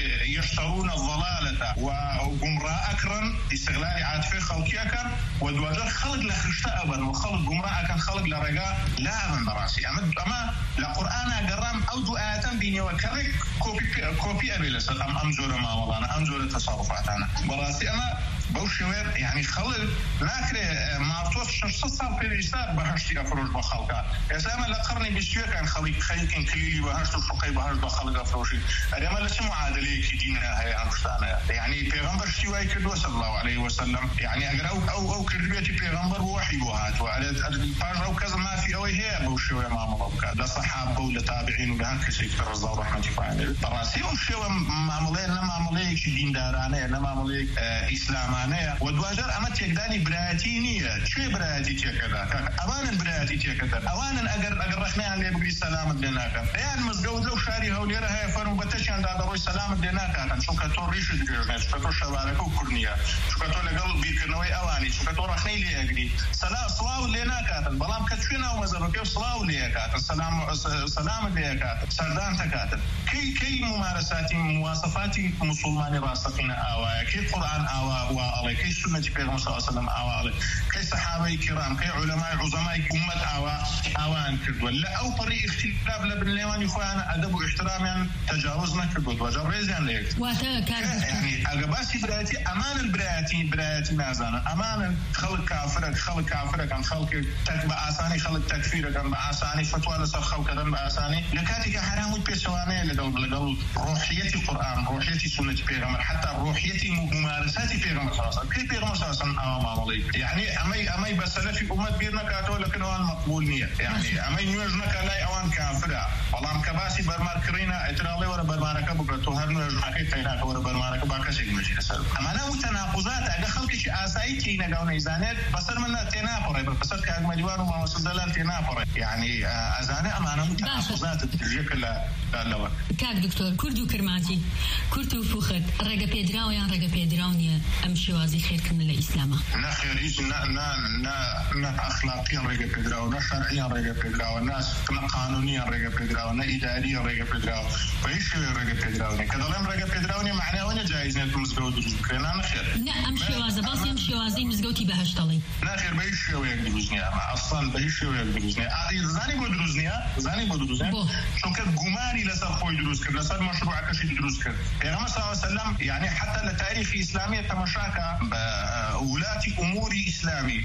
يشترون الضلالة وجمراء أكرا استغلال عاطفي خلقي أكر ودواجر خلق لخشتاء أبدا وخلق جمراء أكن خلق لرجاء لا من براسي أما لقرآن جرام أو دعاء بيني وكرك كوبي أبي لسه أم زور ما والله أم زور تصرفات أنا براسي أما بوشوير يعني خلق ناكره معطوف شخص صار في الإسلام بهشتي أفروش بخلقه إسلام لقرني بيشتوي كان خلق كليلي بهشت وشقي بهشت بخلق أفروشي أنا ما لسه معادلة كدينها هي أمشتانا يعني بيغمبر شتوي كدو صلى الله عليه وسلم يعني أقرأ أو كربيتي بيغمبر وحي بوهات وعلى الباج أو كذا ما في أوي هي بوشوير ما ملوكا لا صحابة ولا تابعين ولا كسي كتر الزور رحمة الله براسي وشوير معمولين لا معمولين كدين دارانة لا معمولين إسلام ودواجر أما تيقداني براتينية شو براتي تيكدا أوانا براتي تيكدا أوانا أقر رخنا عن اللي بقري السلام ديناكا يعني مزقود لو شاري هوليرا هاي فرم بتشي عند هذا روي السلام ديناكا شو كتور ريش دجاج شو كتور شبارك وكورنيا شو كتور لقل بيركنوي أواني شو كتور رخني لي أجري صلاة ليناكا بلام كتشينا ومزبكي صلاة ليكا سلام ليكا سردان تكاتب كي ممارساتي مواصفاتي مسلماني راستقين آوايا كي قرآن آوا أوالي كي سنة بيغمبر صلى الله عليه وسلم أوالي كي صحابة كرام كي علماء عظماء أمة أوان كردوا لا أو طريق اختلاف لبن ليوان يخوانا أدب واحترام تجاوزنا كردوا وجريزان ليك يعني أقباسي براتي أمان البراتي نازانا أمان خلق كافرك عن خلق تكبع آساني خلق تكفيرك عن بآساني فتوى لسر خلق عن بآساني لكاتك حرام بيسواني لقل روحية القرآن روحية سنة بيغمبر حتى روحية ممارسات بيغمبر صلى الله عليه وسلم كيف بيغمبر صلى الله عليه وسلم أمامي يعني أمي بسلفي أمة بيرنا كاتو لكن أوان مقبول نية يعني أمي نيوزنا كلاي أوان كافرة والله مكباسي برمار كرينا اترالي ورا برمارك بكرتو هر نيوزنا كي تيناك ورا برمارك باكسيك مجلس أما أنا متناقضات أجا خلقش آساي كينا قاونا إزانات بصر منا تنافري بصر كأجمديوان وما وصدلال تنافري يعني أزانة أما أنا متناقضات التجيك لا كاك دكتور كردو كرماتي كردو فوخت رقا بيدراو يان رقا بيدراوني أمشي وازي خير كمل الإسلام نا خيريش نا أخلاقيا رقا بيدراو نا شرعيا رقا بيدراو ناس نا قانونيا رقا بيدراو نا إداريا رقا بيدراو فإيش رقا بيدراوني كذلك رقا بيدراوني معناه وانا جايز نت مزقود كنا نخير نا أمشي وازا بس يمشي وازي مزقوتي بهشتلي نا خير بيش ويقدروزنيا أصلا بيش ويقدروزنيا زاني بودروزنيا شو كجماني لسر خوي دروز كر لسر مشروع كشي دروز كر يعني صلى الله عليه وسلم يعني حتى لتاريخ إسلامي تمشاكا ولاة أمور إسلامي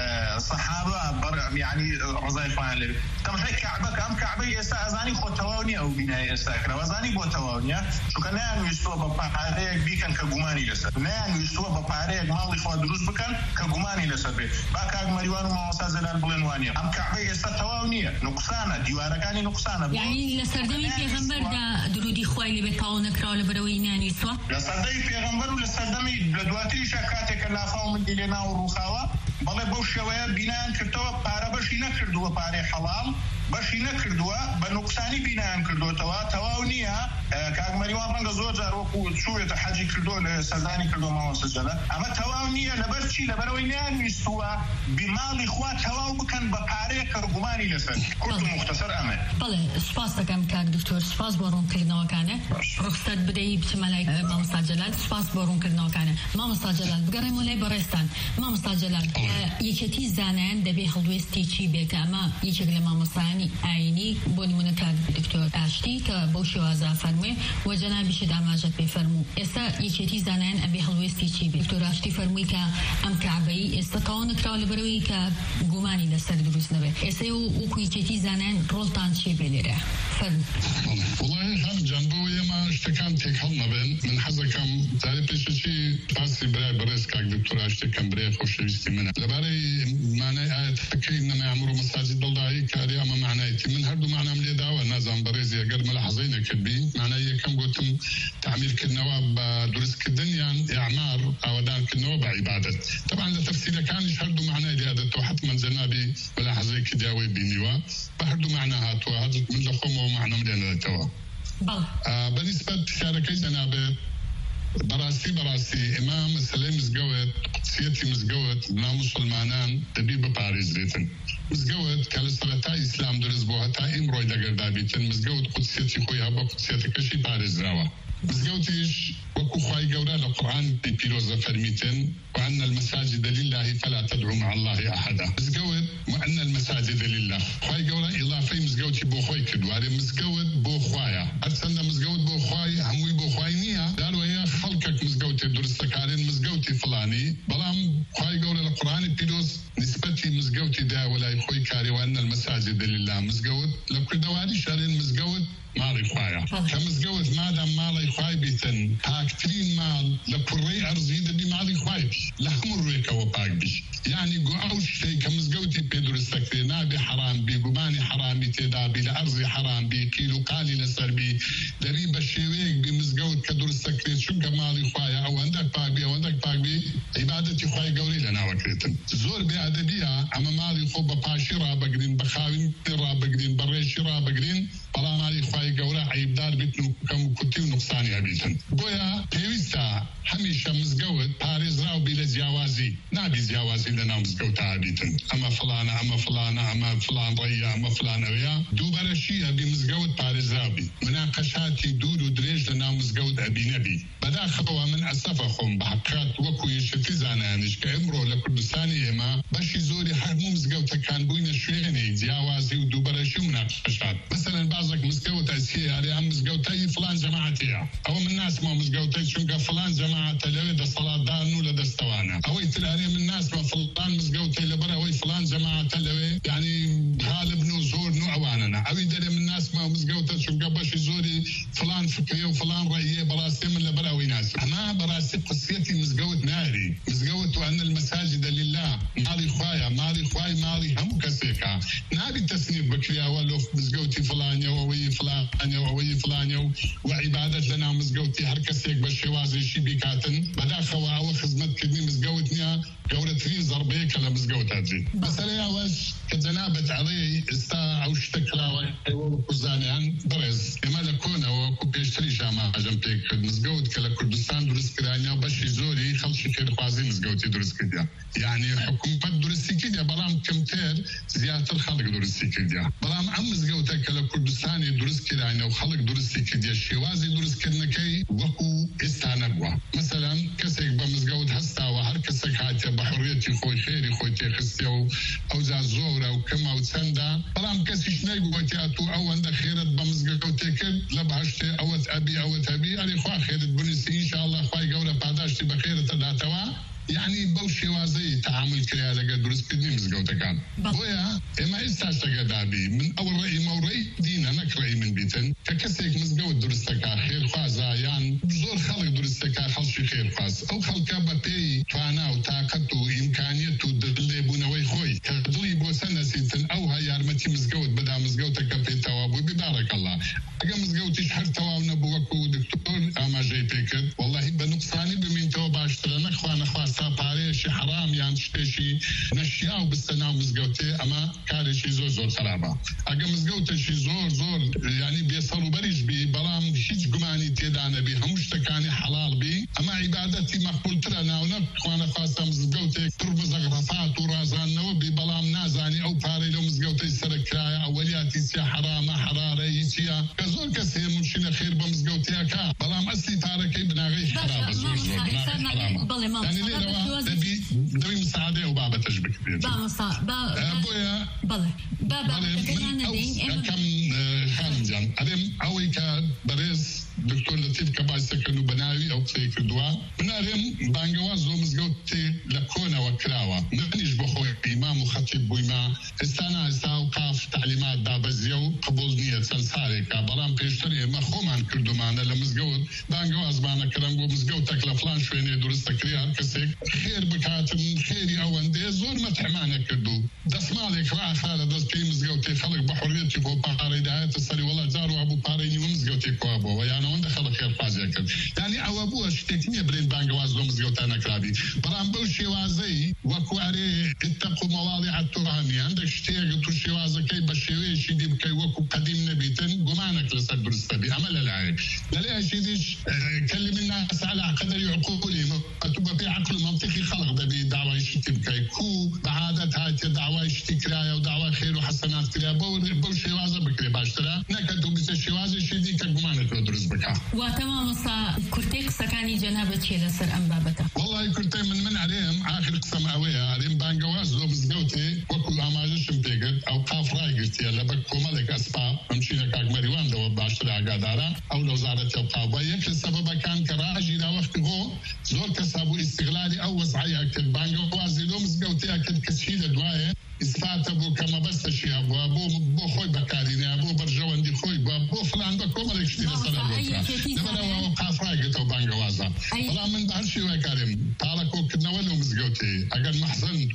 صحابة يعني رضي الله عنهم تمشي كعبة يستأذاني خوتواوني أو بناء يستأكل وزاني بوتواونيا شو كان يعني يستوى بباريك بيكن كجماني لسر نان يستوى بباريك مالي خوا دروز بكن كجماني لسر بي باكا مريوان وما وسازلال بلنوانيا أم كعبة يستأتواونيا نقصانة ديواركاني نقصانة يعني لسردمي پیغمبر دا درودی خوای لی بتاو نکراله بروی نانی سوا لسردمي پیغمبر ولسردمي لدواتي شکاتك لافاو من دلنا وروخاوا بله بوشوه بنان كرتوا بارا بشي نكردوا باري حلال بشي نكردوا بنقصاني بنان كردوا تواونيا كاك مريوان رنگ زوجار وكو شوية حاجي كردوا لسرداني كردوا ما وسجلة اما تواونيا لبرشي لبروي نان يستوا بمال اخوة تواو بكن بباري كرغماني لسر كنت مختصر امن بله سپاس دکم کاک دکتور سپاس بارون کردنوا کنه رخصت بدهی بچملای ما مستجلال سپاس بارون کردنوا کنه ما مستجلال بگرم ولی برستان ما مستجلال یکتی زنان دبی هلوستی چی بیت اما یکگل ما مستانی عینی بونی منکار دکتور اشتی که بوشی وازا فرمه و جنابی شد اماجت بفرمو اسا یکتی زنان ابی هلوستی چی بیت دکتور اشتی فرموی که ام کعبی استقان کراله بروی که گمانی دست دروس نبه اسا او کویکتی زنان رولتان چی بلیره فرم والله هم جنبه ما اشتكام تكلنا بين من حزكم تعرف ايش شيء تاسي بريس كاك دكتور اشتكام بري خوش ويستي منه لباري معناه آيات فكي انما يعمروا مساجد الله كاري اما معنايتي من هردو معناه ملي دعوه نازم بريزي اقر ملاحظين كدبي معناه كم قلتم تعمير كالنواب درس كالدنيا اعمار او دان كالنواب عباده طبعا لتفسير كان هردو معناه دي هذا توحت من زنابي ملاحظين كداوي بينيوا بهردو معناها تو هذا من لخومه ومعنى ملينا توا بالنسبة لشاركي جنابه براسي إمام سليم مزقوت قدسيتي مزقوت نا مسلمانان دبي بباريز ريتن مزقوت كالسرطة إسلام درز بوها تا إمروي دقر دابيتن مزقوت قدسيتي خويها بقدسيتي كشي باريز راوا مزقوتيش وكو خواهي قورا لقرآن بيروزة فرميتن وأن المساجد لله فلا تدعو مع الله أحدا مزقوت وأن المساجد لله خواهي قورا إضافي مزقوتي بو خوي كدواري مزقوت بو خوايا أرسلنا مزقوت بو خواي هموي بو خواي نيا دارو هي خلقك مزقوتي درستكارين مزقوتي فلاني بلام خواهي قورا لقرآن بيروز نسبتي مزقوتي دا ولا يخوي كاري وأن المساجد لله مزقوت لو كدواري شارين مزقوت مالي خوايا كمزقوت مادام مالي خواي بيتن هاكترين مال لكوري أرزي دبي مالي خواي لهم الريكا وباك بي يعني قو شيء كمزقوتي بيدور السكري نابي حرام بي قماني حرامي تدابي لأرزي حرام بي كيلو قالي لسر بي دريب الشيويك بمزقوت كدور السكري شو مالي خوايا أو عندك باك بي أو عندك باك بي عبادتي خواي قولي لنا وكريتن زور بأدبية أما مالي خو بباشي رابقرين بخاوين رابقرين بريشي رابقرين بلا مالي خواي قولي عيبدار بيتنو كم كنتي ونقصاني أبيتن بويا بيويستا هميشه مزقوت باريز راو بلا زياوازي نابي زياوازي لنا مزقوت عابيتن أما فلان ريا أما فلان أويا دو برشي أبي مزقوت باريز رابي مناقشاتي دور ودريج لنا مزقوت أبي نبي بداخلوا من أسفخهم بحقات وكو يشتي ناتيا او من الناس ما مزقوتي شنقا فلان جماعه لوي الصلاه دانو لدستوانا او تلاري من الناس ما فلان مزقوتي لبرا وي فلان جماعه لوي يعني غالب نو زور نو اواننا او يدري من الناس ما مزقوتي شنقا باش زوري فلان فكري وفلان رايه براسي من لبرا وي ناس انا براسي قصيتي مزقوت ناري مزقوت وان المساجد لله مالي خوايا مالي هم كسيكا نابي تسنيب بكريا ولو مزقوتي فلان وي فلان وعبادة لنا مزقوتي هركسيك بالشوازي شي بيكاتن بدا خوا وخدمت كدني مزقوتنيا قورتين ضربيك على مزقوتاتي مثلا يا واش كجنابة علي استا او شتكلا وكوزانيان برز اما لكونا وكوبيشتري شاما جنبيك مزقوت كلا كردستان درس كرانيا باش زوري خلشي خير خوازي مزقوتي درس كديا يعني حكومة درس كديا برام كمتير زيادة الخلق درس كديا برام عم مزقوتك كلا كردستاني درس كرانيا وخلق درس كديا الشوازي درس كرنكي وكو استانبوا مثلا كسيك بمزقوت هستا وهر كسيك هاتي بحريتي خوي خيري خوي تيخستيو او زازورا وكما وتسندا برام كسيش نيقوتي اتو او عند خيرت بمزقوتك لبهشتي اوت ابي علي خوا خيرت بنسي ان شاء الله خواي قورا بعداشتي بخيرة داتوا يعني بوشي وازي تعامل كريا لقى درس كدني مزقوتا كان بويا اما استاش دابي من اول رأي ما رأي دينا نك رأي من بيتن ككسيك مزقوت درستكا خير خوازا يعني زور خلق درستكا خلشي خير خواز او خلقا ببي فانا وطاقتو امكانيتو دلي بونوي خوي كدلي بوسنة سيتن او هايارمتي مزقوت بدا مزقوتا كبيتا وابو ببارك الله اقا مزقوتيش حر تواونا بوكو دكتور اما جاي بيكت والله بنقصاني بمين تو باشترنا خوانا ساباريشي حرام يعني شتيشي نشياو بالسنة ومزقوتي اما كاريشي زور خرابة اقا مزقوتي شي زور يعني بيصلوا بريج بي برام هيج قماني تيدانا بي هموش تكاني حلال بي اما عبادتي مقبول ترنا ونبخوانا خاصة مزقوتي تربز اغرفات ورازان نوبي برام نازاني او باري لو مزقوتي سركرايا اولياتي سيا حرامة حراري سيا كزور كسي منشينا خير بمزقوتي اكا برام اصلي تاركي بناغي حرابة زور بناغي حرامة يعني دبي مساعدة وبابا تشبك بيجي بويا بابا كم خانم جان أريم أوي كبرز دكتور لطيف كباي سكنو بناوي أو سيك الدواء من أريم بانجواز ومزقوتي لكونا وكراوة نغنيش بخوي إمام وخطيب بويما استانا وقاف تعليمات بابا زيو قبول نية سنساري كبرام بيشتري اما خومان كردو معنا لمزقوت بانجواز معنا كلام ومزقوتك لفلان شويني درستك ريال كسيك خير بكاتم خيري او اندي زور ما تحمانا كردو دس مالك راح خالد دس كي مزقوتي خلق بحريتي بو باري دايت السري والله زارو ابو باريني ومزقوتي كوابو ويانا وند خلق خير فازي كرد يعني او ابو اشتكني برين بانجواز لو مزقوتانا كرابي برام بوشي وازي وكو اري اتقوا مواضيع الترامي عندك شتيق تو شوازه كي بشوي شي دي بكي وكو قديم نبيتن قمانك لسد برستبي عمل العيب لا شيديش كلم الناس على قدر عقولهم تبقى في عقل منطقي خلق دبي دعوة يشتكي كو بعادت هاي دعوة يشتكي ودعوة خير وحسنات كريا بو شوازه بكري باشترا نكدو بس شوازه شدي كقمانك درس بكا وتمام صا كرتيق سكاني جنابه شيله سر ام بابته والله كرتي من عليهم اخر قسم اويا عليهم بانجواز لو مزقوتي وكو اماجش مبيقد او قاف راي قلت يلا بكو ملك اسباب ممشينا كاك مريوان دو باشترا قادارا او لو زارت يبقى يك السبب كان كراجي لا وقت هو زور كسابو استغلالي او وزعي اكل بانجواز لو مزقوتي اكل كسيله دوايه إثبات أبو كما بس شيء أبو خوي بكاريني أبو برجوان دي خوي أبو فلان بكو مالك شتي لسنا نبنا وقاف رايقة وبانجوازا ولا من بعرشي وكارم تاركو كنا ولو مزقوتي أقل محزن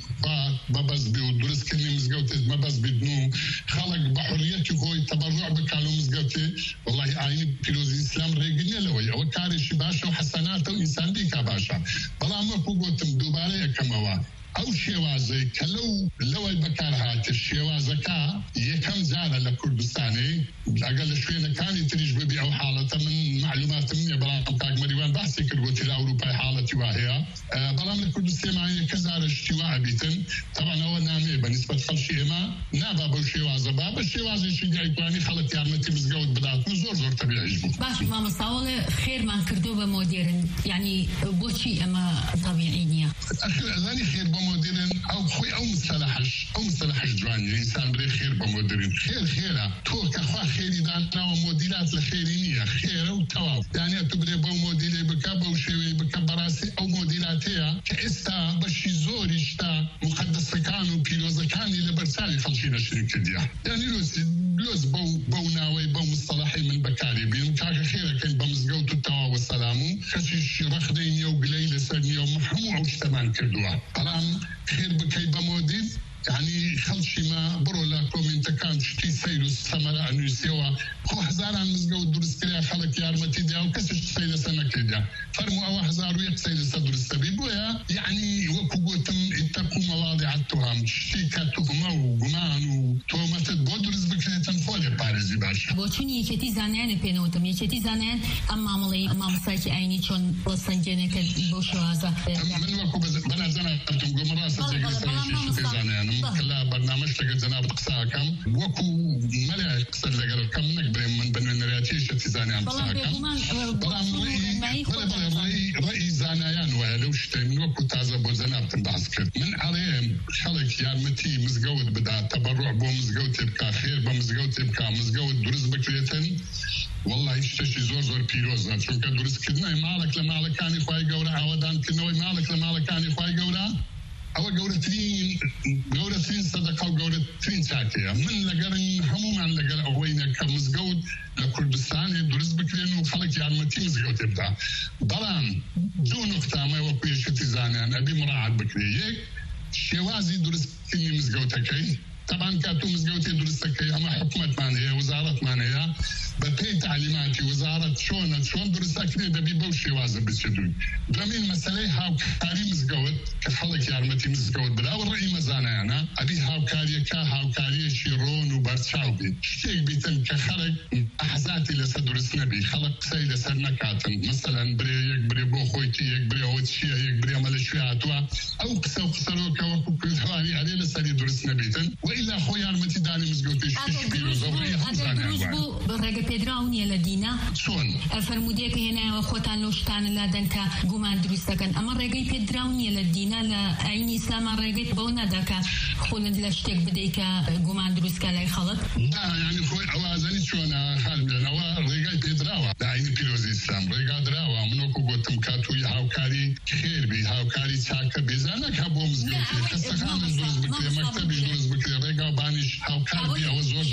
ببز بي ودرس كني مزقوتي ما بس بدنو خلق بحريتي خوي تبرع بكالو مزقوتي والله عيني بيروز الإسلام ريقني لوي أو كارشي باشا وحسناته وإنسان بيكا باشا ولا ما فوقوتم دوباري كموا او شوازي كلو لو البكار هات الشوازة كا يكم زارة لكردستاني اقل شوية كان يتريج ببي او حالة من معلومات مني برام كاك مريوان بحثي كربوتي لأوروبا حالتي واهية برام لكردستان معي كزارة اشتواء بيتن طبعا هو نامي بنسبة خلشي اما نابا بو شوازة بابا الشوازة شدي ايقواني خلط يارمتي مزقود بداتو زور طبيعي يجبو باش ماما صاولة خير ما كردوبة موديرن يعني بوشي اما طبيعينية اخير اذاني خير مديرن او خوي او مصطلحش جواني انسان بري خير بمديرن خيره تو كخوا خيري دانا وموديلات الخيرينيه خيره وتواو يعني تبري بموديل بكابه وشوي بكبراسي او موديلاتها كاستا بشي زوري شتا مقدس كان وبيلوز كان اللي برسالي خلشينا شركه ديا يعني لوز بو ناوي بو مصطلحي من بكاري بين كاك خيره كان بمزقوت التواو والسلام كشي رخدين وقليل سني ومحموع وشتمان كردوا طالما خير بكي بموديل يعني خلشي ما برو لكم انت كان شتي سيلو السمراء انو يسيوا خو هزاران مزقو درس كريا خلق يارمتي ديا وكسش سيلة سنة كريا فرمو او هزار ويق سيلة صدر السبيب ويا يعني وكو تم اتقوا مواضيع التهم شتي كاتوهما وقمان وتومة بودرس بكريا تنفولي بارزي باشا بوچوني يكتي زانيان بينوتم يكتي زانيان اما ملي اما مساكي ايني چون لسنجينيك بوشوازا من وكو بنا زانا ابتم قوم راسا زيقي سنة زانيان كلا برنامج تقد جناب قصاكم وكو ملا قصر لقل كم نقبل من بنوينرياتي شتزاني عم قصاكم رأي زانيان ولو شتي من وكو تازا بو جناب تنبعث كرد من عليهم خلق يارمتي مزقود بدا تبرع بو مزقود تبكا خير بو مزقود تبكا مزقود درز بكريتن والله يشتشي زور بيروزنا چونك درز كدنا مالك لمالكاني خواهي قورا عودان كنوي مالك لمالكاني خواهي قورا أو جورتين صدقة وجورتين ساعتين من لقرن هموم عن لقر أوينا كمزجود لكردستان درس بكرين وخلق يعمتي مزجود تبدا برام دون نقطة ما يوقف شتيزاني أنا أبي مراعاة بكرية شوازي درس كني مزجود تكي طبعا كاتو مزجوتي درس تكي أما حكومة مانية وزارة مانية بتي تعليماتي وزارة شون درس تكني دبي بوشي وازا بسدون برامين مسألة هاو كاري مزجود كخلق يارمتي مزجود بلا والرأي مزانا أنا أبي هاو كاري شيرون وبرتشاوبي شتيك بيتن كخلق أحزاتي لسدرس نبي خلق سي لسر نكاتن مثلا بري بو خويتي بري هوتشي بري مالشياتوا أو قصروكا وكو كل حوالي عليه لسر درس نبيتن وإلا خويا رمتي داني مزقوتيش كشبيرو زوري برقة بيدراوني لدينا شون فرموديك هنا وخوتان لوشتان لادنكا قومان دروستكن أما رقة بيدراوني لدينا لأين إسلام رقة بونا داكا خولند لاشتك بديكا قومان دروستكا لاي خلط لا يعني خوي أوازاني شونا خالب لنا ورقة بيدراوا لأين بيروز إسلام رقة دراوا منوكو قوتم كاتوي هاوكاري خير بي هاوكاري تاكا بيزانك هبو مزقوتي خستخان الدروز بكري مكتبي دروز بكري رقا بانش هاوكاري أو زور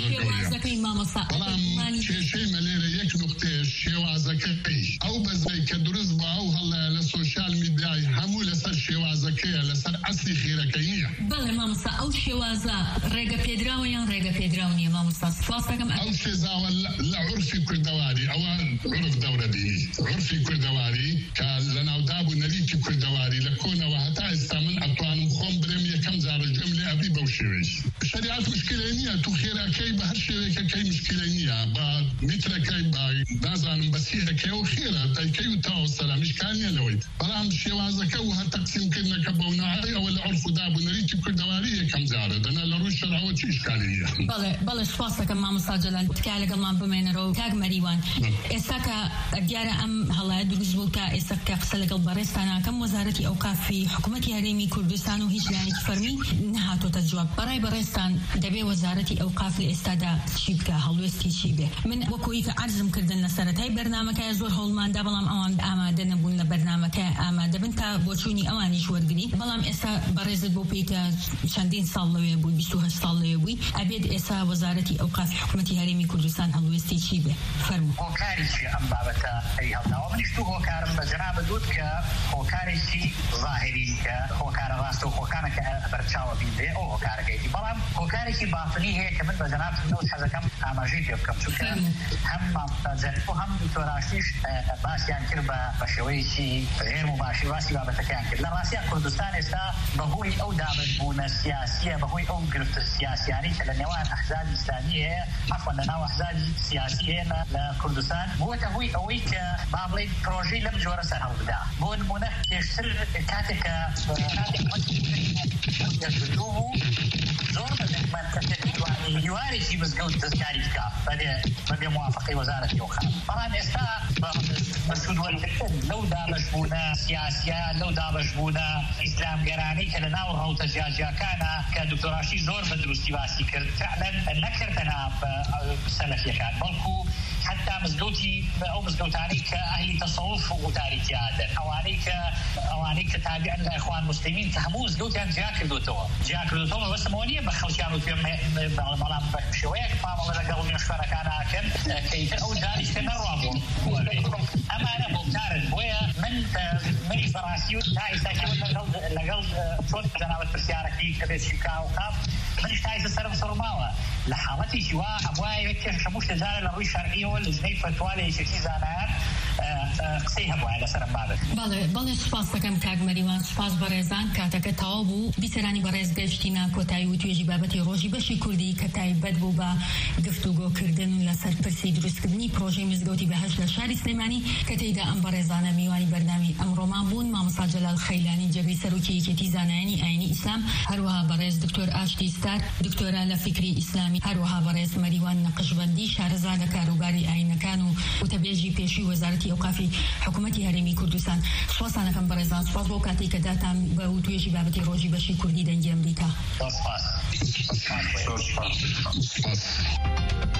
قوريا شيء مليرة يك نقطة شوازكي أو بزي كدرز باو هلا للسوشيال ميديا همو لسر شوازكي لسر أصلي خيركينية بله مامسا أو شوازا رقا بيدراوني مامسا فاصلكم أو شزاوة لعرفي كردواري أو عرف دورة دي عرفي كردواري كالناو دابو نريتي كردواري لكونا وحتى استامن أطوان مخوم بريمية كم زار الجملة أبي بوشيوي الشريعات مشكلة تو خيركي بهرشي كي مشكلة با متركي با نازانم بسيها كي وخيرة تايكي وتاو السلام مش كان يلوي برام شوازك وهالتقسيم كنا كبوناعي أو العرف دابو نريتي كردواري كم زار دنا لروش شرعوة إشكالية بله فاصلك مام ساجلان تكالك مام بمينرو كاغ مريوان إساكا ديارة أم هلا دروز بوكا إساكا قسلك البرستانا كم وزارة أوقاف في حكومة هرمي كردستان وهيج لاني فرمي نهاتو تجواب براي برستان دبي وزارة أوقاف لإستادا شيبكا هلوستي شيبه من وكويك عرضم كردن لسرتاي برنامج زور هولمان دبلام أوان آماده نبون لبرنامج آماده بنتا بوچوني أواني شو ورقدي بلام إسا برز بوبيتا شندين صالوي بول بيستوها صالوي بوي أبيد إسا وزارة أوقاف حكومة هرمي كردستان هلوستي شيبه فرمو وكاريسي أم بابتا أي هلنا ومنشتو هو كارم بجناب دود هو كاريسي ظاهري هو كار راستو هو كان برتشاو بيده أو هو كار جيدي بلام هو كاريسي باطني هي كمان بجناب نوت حزكم أماجيد يبكم شكرا هم زلفو هم توراشيش باسيان كربا بشويسي غير مباشر واسي بابتا كان كر لراسيا كردستان استا بهوي أو دابت بونا سياسية بهوي أو قرفت السياسي يعني كالنوان أحزاب إسلامية عفوا لنا أحزاب سياسية لكردستان هو تهوي أويك بابلي بروجي لم جورا سهل بدا بون منك يشتر كاتك يجدوه زور بدك ما تتكلم يواري شي بس قلت تذكاري كا بدي موافقة وزارة يوخا طبعا استا مسعود والدكتن لو دابشبونا سياسية لو دابشبونا إسلام جراني كلنا وروت جاجا كان كدكتوراشي زور بدروستي باسي كرد فعلا نكرتنا بسلفية كان بلكو حتى مزقوتي أو مزقوتاني كأهل تصوف وتاريخ هذا أواني كتابع الإخوان المسلمين كهمو مزقوتي أن جاكر دوتوما بس مونية بخلشانو فيهم ملام بشويك ما ولا قبل يشفر كان أكل كيف أو جاري كنروابون أما أنا مبتارد ويا من فراسيو لا يساكي لقل صوت جنابة برسيارة كي كبير شيكاو كاب من اشتايز السرم صرماوة لحالتي شواء أبواي كيف شموش تزال الروي الشرعي والجنيب فتوالي شكي زانان قسەی هەبووە لەسەرم بابێت. بەڵێ سوپاس دەکەم کاک مەریوان، سوپاس بەڕێزان کاتەکە تەواو بوو. بیسەرانی بەڕێز گەشتینە کۆتایی و توێژی بابەتی ڕۆژی بەشی کوردی کە تایبەت بوو بە گفتوگۆکردن لەسەر پرسی دروستکردنی پرۆژەی مزگەوتی بەهەشت لە شاری سلێمانی کە تێیدا ئەم بەڕێزانە میوانی بەردامی ئەمڕۆمان بوون. مامۆستا جەلال خەیلانی جەگەی سەرۆکی یەکێتی زانایانی ئاینی ئیسلام، هەروەها بەڕێز دکتۆر ئاشتی ستار دکتۆرە لە فکری ئیسلامی، هەروەها بەڕێز مەریوان نەقشبەندی شارەزا لە کاروباری ئاینەکان و وتەبێژی پێشووی وەزارەتی ئەوقافی حکوومەتی هەرێمی کوردستان. سوپاسانەکەم بەڕێزان، سوپاس بۆ کاتێک کە داتان بە توێژی بابەتی ڕۆژی بەشی کوردی دەنگی ئەمریکا.